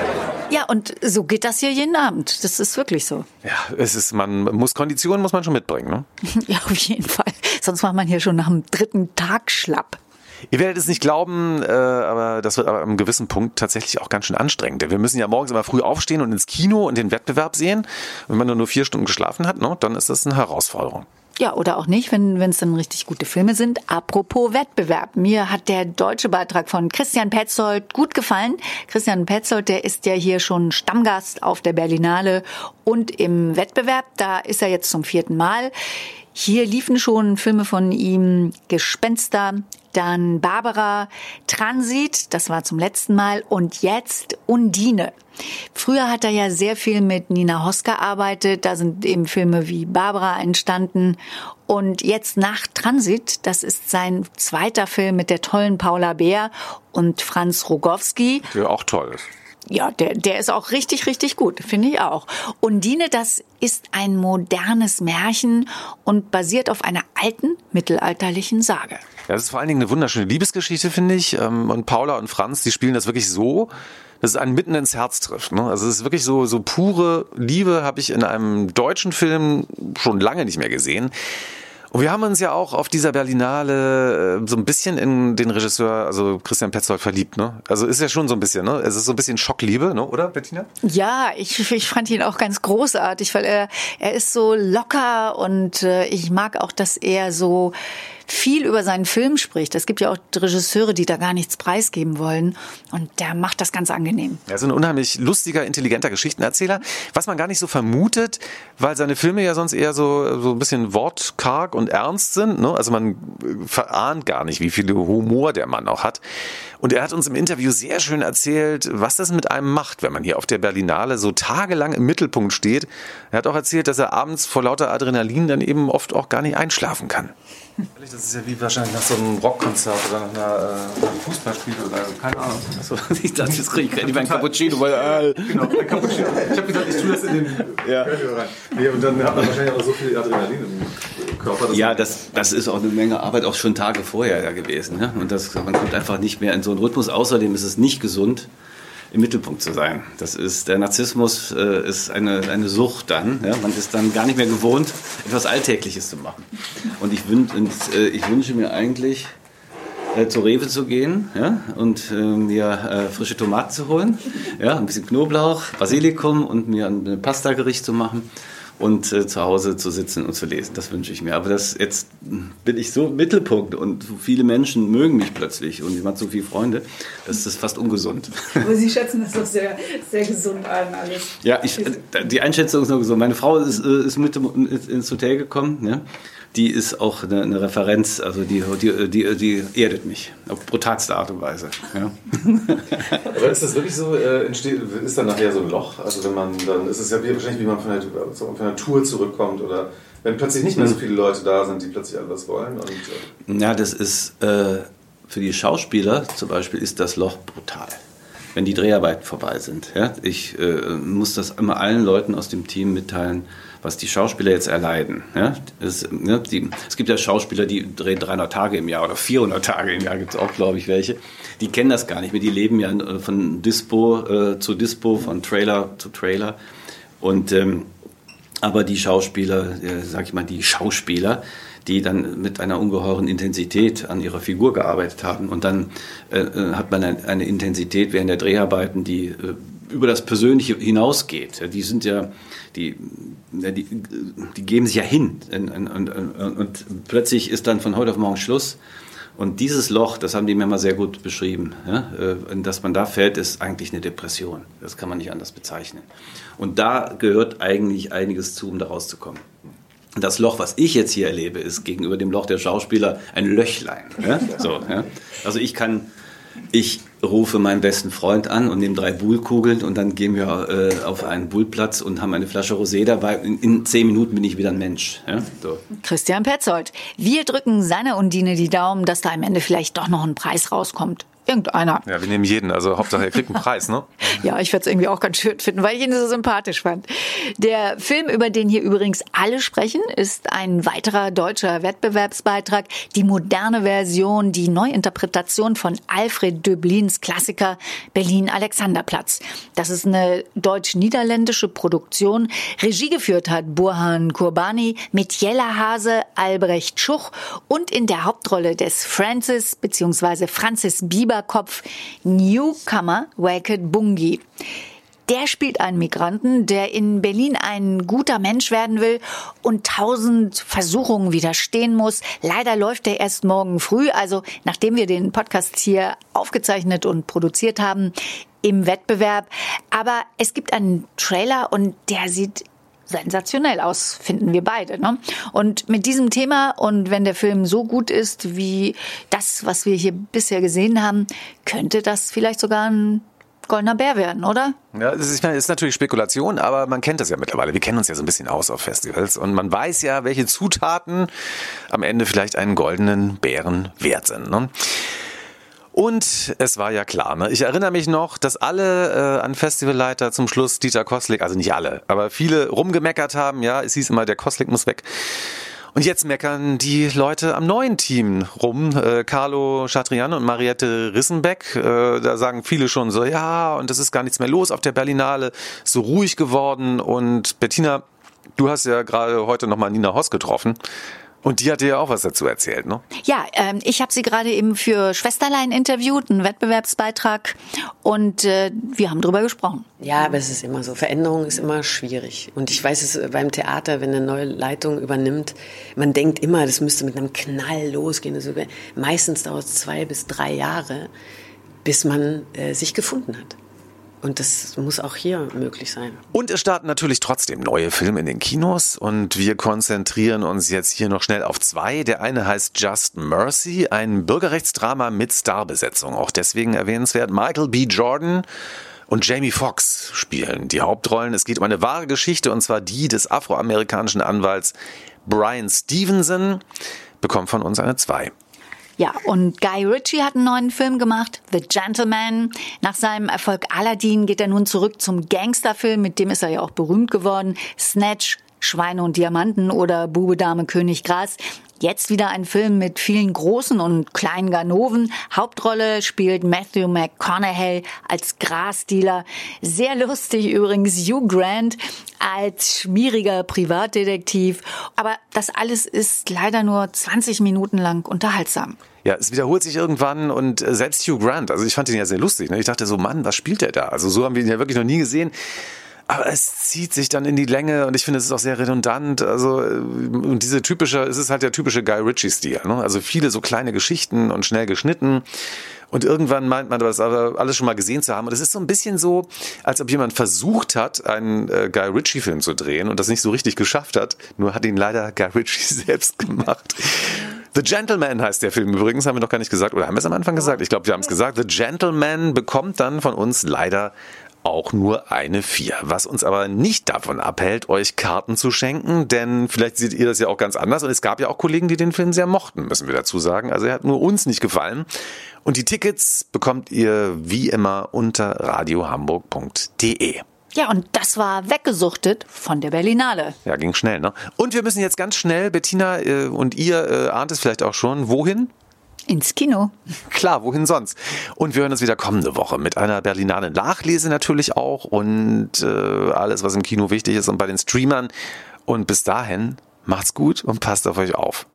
Ja, und so geht das hier jeden Abend. Das ist wirklich so. Ja, es ist, man muss Konditionen muss man schon mitbringen, ne? Ja, auf jeden Fall. Sonst macht man hier schon nach dem dritten Tag schlapp. Ihr werdet es nicht glauben, äh, aber das wird aber am gewissen Punkt tatsächlich auch ganz schön anstrengend. Denn wir müssen ja morgens immer früh aufstehen und ins Kino und den Wettbewerb sehen. Und wenn man nur vier Stunden geschlafen hat, ne, dann ist das eine Herausforderung. Ja, oder auch nicht, wenn es dann richtig gute Filme sind. Apropos Wettbewerb. Mir hat der deutsche Beitrag von Christian Petzold gut gefallen. Christian Petzold, der ist ja hier schon Stammgast auf der Berlinale und im Wettbewerb. Da ist er jetzt zum vierten Mal. Hier liefen schon Filme von ihm, Gespenster, dann Barbara, Transit, das war zum letzten Mal, und jetzt Undine. Früher hat er ja sehr viel mit Nina Hoss gearbeitet, da sind eben Filme wie Barbara entstanden. Und jetzt nach Transit, das ist sein zweiter Film mit der tollen Paula Beer und Franz Rogowski. Der auch toll ist. Ja, der, der ist auch richtig, richtig gut, finde ich auch. Undine, das ist ein modernes Märchen und basiert auf einer alten, mittelalterlichen Sage. Ja, das ist vor allen Dingen eine wunderschöne Liebesgeschichte, finde ich. Und Paula und Franz, die spielen das wirklich so, dass es einen mitten ins Herz trifft. Ne? Also es ist wirklich so, so pure Liebe, habe ich in einem deutschen Film schon lange nicht mehr gesehen. Und wir haben uns ja auch auf dieser Berlinale so ein bisschen in den Regisseur, also Christian Petzold, verliebt, ne? Also ist ja schon so ein bisschen, ne? Es ist so ein bisschen Schockliebe, ne? Oder, Bettina? Ja, ich, ich fand ihn auch ganz großartig, weil er, er ist so locker und äh, ich mag auch, dass er so viel über seinen Film spricht. Es gibt ja auch Regisseure, die da gar nichts preisgeben wollen. Und der macht das ganz angenehm. Er ist ein unheimlich lustiger, intelligenter Geschichtenerzähler, was man gar nicht so vermutet, weil seine Filme ja sonst eher so, so ein bisschen wortkarg und ernst sind. Ne? Also man verahnt gar nicht, wie viel Humor der Mann auch hat. Und er hat uns im Interview sehr schön erzählt, was das mit einem macht, wenn man hier auf der Berlinale so tagelang im Mittelpunkt steht. Er hat auch erzählt, dass er abends vor lauter Adrenalin dann eben oft auch gar nicht einschlafen kann. Das ist ja wie wahrscheinlich nach so einem Rockkonzert oder nach einer, äh, einem Fußballspiel oder keine Ahnung. Achso, ich dachte, jetzt kriege ich lieber ein Cappuccino, weil äh, genau, ein Cappuccino. Ich habe gesagt, ich tue das in den ja. rein. Nee, und dann hat man wahrscheinlich auch so viel Adrenalin im Körper. Ja, das, das ist auch eine Menge Arbeit, auch schon Tage vorher ja gewesen. Ne? Und das, man kommt einfach nicht mehr in so einen Rhythmus. Außerdem ist es nicht gesund, im Mittelpunkt zu sein. Das ist, der Narzissmus äh, ist eine, eine Sucht dann. Ja? Man ist dann gar nicht mehr gewohnt, etwas Alltägliches zu machen. Und ich, wün und, äh, ich wünsche mir eigentlich, äh, zu Rewe zu gehen, ja? und äh, mir äh, frische Tomaten zu holen, ja? ein bisschen Knoblauch, Basilikum und mir ein Pasta-Gericht zu machen und äh, zu Hause zu sitzen und zu lesen. Das wünsche ich mir. Aber das, jetzt bin ich so im Mittelpunkt und viele Menschen mögen mich plötzlich und ich habe so viele Freunde, das ist fast ungesund. Aber Sie schätzen das doch sehr, sehr gesund an alles. Ja, ich, die Einschätzung ist noch gesund. Meine Frau ist, ist mit ins Hotel gekommen, ne? Die ist auch eine, eine Referenz, also die, die, die, die erdet mich auf brutalste Art und Weise. Ja. Aber ist das wirklich so, äh, entsteht, ist dann nachher so ein Loch? Also wenn man dann, ist es ja wie, wahrscheinlich, wie man von der, von der Tour zurückkommt oder wenn plötzlich nicht mehr so viele Leute da sind, die plötzlich alle was wollen? Und, äh ja, das ist, äh, für die Schauspieler zum Beispiel ist das Loch brutal. wenn die Dreharbeiten vorbei sind. Ja? Ich äh, muss das immer allen Leuten aus dem Team mitteilen, was die Schauspieler jetzt erleiden. Ja? Es, ne, die, es gibt ja Schauspieler, die drehen dreihundert Tage im Jahr oder vierhundert Tage im Jahr, gibt es auch, glaube ich, welche. Die kennen das gar nicht mehr. Die leben ja von Dispo äh, zu Dispo, von Trailer zu Trailer. Und, ähm, aber die Schauspieler, äh, sag ich mal, die Schauspieler, die dann mit einer ungeheuren Intensität an ihrer Figur gearbeitet haben. Und dann äh, hat man eine, eine Intensität während der Dreharbeiten, die äh, über das Persönliche hinausgeht. Die sind ja, die, die, die geben sich ja hin. Und, und, und, und plötzlich ist dann von heute auf morgen Schluss. Und dieses Loch, das haben die mir mal sehr gut beschrieben, ja, dass man da fällt, ist eigentlich eine Depression. Das kann man nicht anders bezeichnen. Und da gehört eigentlich einiges zu, um da rauszukommen. Das Loch, was ich jetzt hier erlebe, ist gegenüber dem Loch der Schauspieler ein Löchlein. Ja? So, ja? Also ich kann, ich rufe meinen besten Freund an und nehme drei Bullkugeln und dann gehen wir äh, auf einen Bullplatz und haben eine Flasche Rosé dabei. In, in zehn Minuten bin ich wieder ein Mensch. Ja? So. Christian Petzold. Wir drücken seiner Undine die Daumen, dass da am Ende vielleicht doch noch ein Preis rauskommt. Irgendeiner. Ja, wir nehmen jeden. Also Hauptsache, er kriegt einen Preis, ne? Ja, ich werde es irgendwie auch ganz schön finden, weil ich ihn so sympathisch fand. Der Film, über den hier übrigens alle sprechen, ist ein weiterer deutscher Wettbewerbsbeitrag. Die moderne Version, die Neuinterpretation von Alfred Döblins Klassiker Berlin Alexanderplatz. Das ist eine deutsch-niederländische Produktion. Regie geführt hat Burhan Kurbani mit Jella Hase, Albrecht Schuch und in der Hauptrolle des Francis bzw. Francis Bieber Kopf Newcomer Wackett Bungi. Der spielt einen Migranten, der in Berlin ein guter Mensch werden will und tausend Versuchungen widerstehen muss. Leider läuft er erst morgen früh, also nachdem wir den Podcast hier aufgezeichnet und produziert haben, im Wettbewerb. Aber es gibt einen Trailer und der sieht sensationell aus, finden wir beide. Ne? Und mit diesem Thema und wenn der Film so gut ist wie das, was wir hier bisher gesehen haben, könnte das vielleicht sogar ein Goldener Bär werden, oder? Ja, das ist, ich meine, ist natürlich Spekulation, aber man kennt das ja mittlerweile. Wir kennen uns ja so ein bisschen aus auf Festivals und man weiß ja, welche Zutaten am Ende vielleicht einen goldenen Bären wert sind. Ne? Und es war ja klar, ne? Ich erinnere mich noch, dass alle äh, an Festivalleiter zum Schluss Dieter Koslik, also nicht alle, aber viele rumgemeckert haben, ja, es hieß immer, der Koslik muss weg. Und jetzt meckern die Leute am neuen Team rum, äh, Carlo Chatrian und Mariette Rissenbeck. Äh, da sagen viele schon so, ja, und es ist gar nichts mehr los auf der Berlinale, so ruhig geworden. Und Bettina, du hast ja gerade heute nochmal Nina Hoss getroffen. Und die hat dir ja auch was dazu erzählt, ne? Ja, ähm, ich habe sie gerade eben für Schwesterlein interviewt, einen Wettbewerbsbeitrag, und äh, wir haben drüber gesprochen. Ja, aber es ist immer so, Veränderung ist immer schwierig. Und ich weiß es beim Theater, wenn eine neue Leitung übernimmt, man denkt immer, das müsste mit einem Knall losgehen. Also meistens dauert es zwei bis drei Jahre, bis man äh, sich gefunden hat. Und das muss auch hier möglich sein. Und es starten natürlich trotzdem neue Filme in den Kinos und wir konzentrieren uns jetzt hier noch schnell auf zwei. Der eine heißt Just Mercy, ein Bürgerrechtsdrama mit Starbesetzung. Auch deswegen erwähnenswert. Michael B. Jordan und Jamie Foxx spielen die Hauptrollen. Es geht um eine wahre Geschichte und zwar die des afroamerikanischen Anwalts Brian Stevenson. Bekommt von uns eine zwei. Ja, und Guy Ritchie hat einen neuen Film gemacht, The Gentleman. Nach seinem Erfolg Aladdin geht er nun zurück zum Gangsterfilm, mit dem ist er ja auch berühmt geworden. Snatch, Schweine und Diamanten oder Bube, Dame, König, Gras. Jetzt wieder ein Film mit vielen großen und kleinen Ganoven. Hauptrolle spielt Matthew McConaughey als Grasdealer. Sehr lustig übrigens Hugh Grant als schmieriger Privatdetektiv. Aber das alles ist leider nur zwanzig Minuten lang unterhaltsam. Ja, es wiederholt sich irgendwann und selbst Hugh Grant, also ich fand ihn ja sehr lustig. Ne? Ich dachte so, Mann, was spielt der da? Also so haben wir ihn ja wirklich noch nie gesehen. Aber es zieht sich dann in die Länge und ich finde, es ist auch sehr redundant. Also, und diese typische, es ist halt der typische Guy Ritchie-Stil. Ne? Also viele so kleine Geschichten und schnell geschnitten. Und irgendwann meint man, das alles schon mal gesehen zu haben. Und es ist so ein bisschen so, als ob jemand versucht hat, einen äh, Guy Ritchie-Film zu drehen und das nicht so richtig geschafft hat. Nur hat ihn leider Guy Ritchie selbst gemacht. The Gentleman heißt der Film übrigens, haben wir noch gar nicht gesagt. Oder haben wir es am Anfang gesagt? Ich glaube, wir haben es gesagt. The Gentleman bekommt dann von uns leider auch nur eine vier. Was uns aber nicht davon abhält, euch Karten zu schenken, denn vielleicht seht ihr das ja auch ganz anders. Und es gab ja auch Kollegen, die den Film sehr mochten, müssen wir dazu sagen. Also er hat nur uns nicht gefallen. Und die Tickets bekommt ihr wie immer unter radiohamburg punkt de. Ja, und das war Weggesuchtet von der Berlinale. Ja, ging schnell, ne? Und wir müssen jetzt ganz schnell, Bettina äh, und ihr äh, ahnt es vielleicht auch schon, wohin? Ins Kino. Klar, wohin sonst? Und wir hören uns wieder kommende Woche mit einer Berlinale Nachlese natürlich auch und äh, alles, was im Kino wichtig ist und bei den Streamern. Und bis dahin, macht's gut und passt auf euch auf.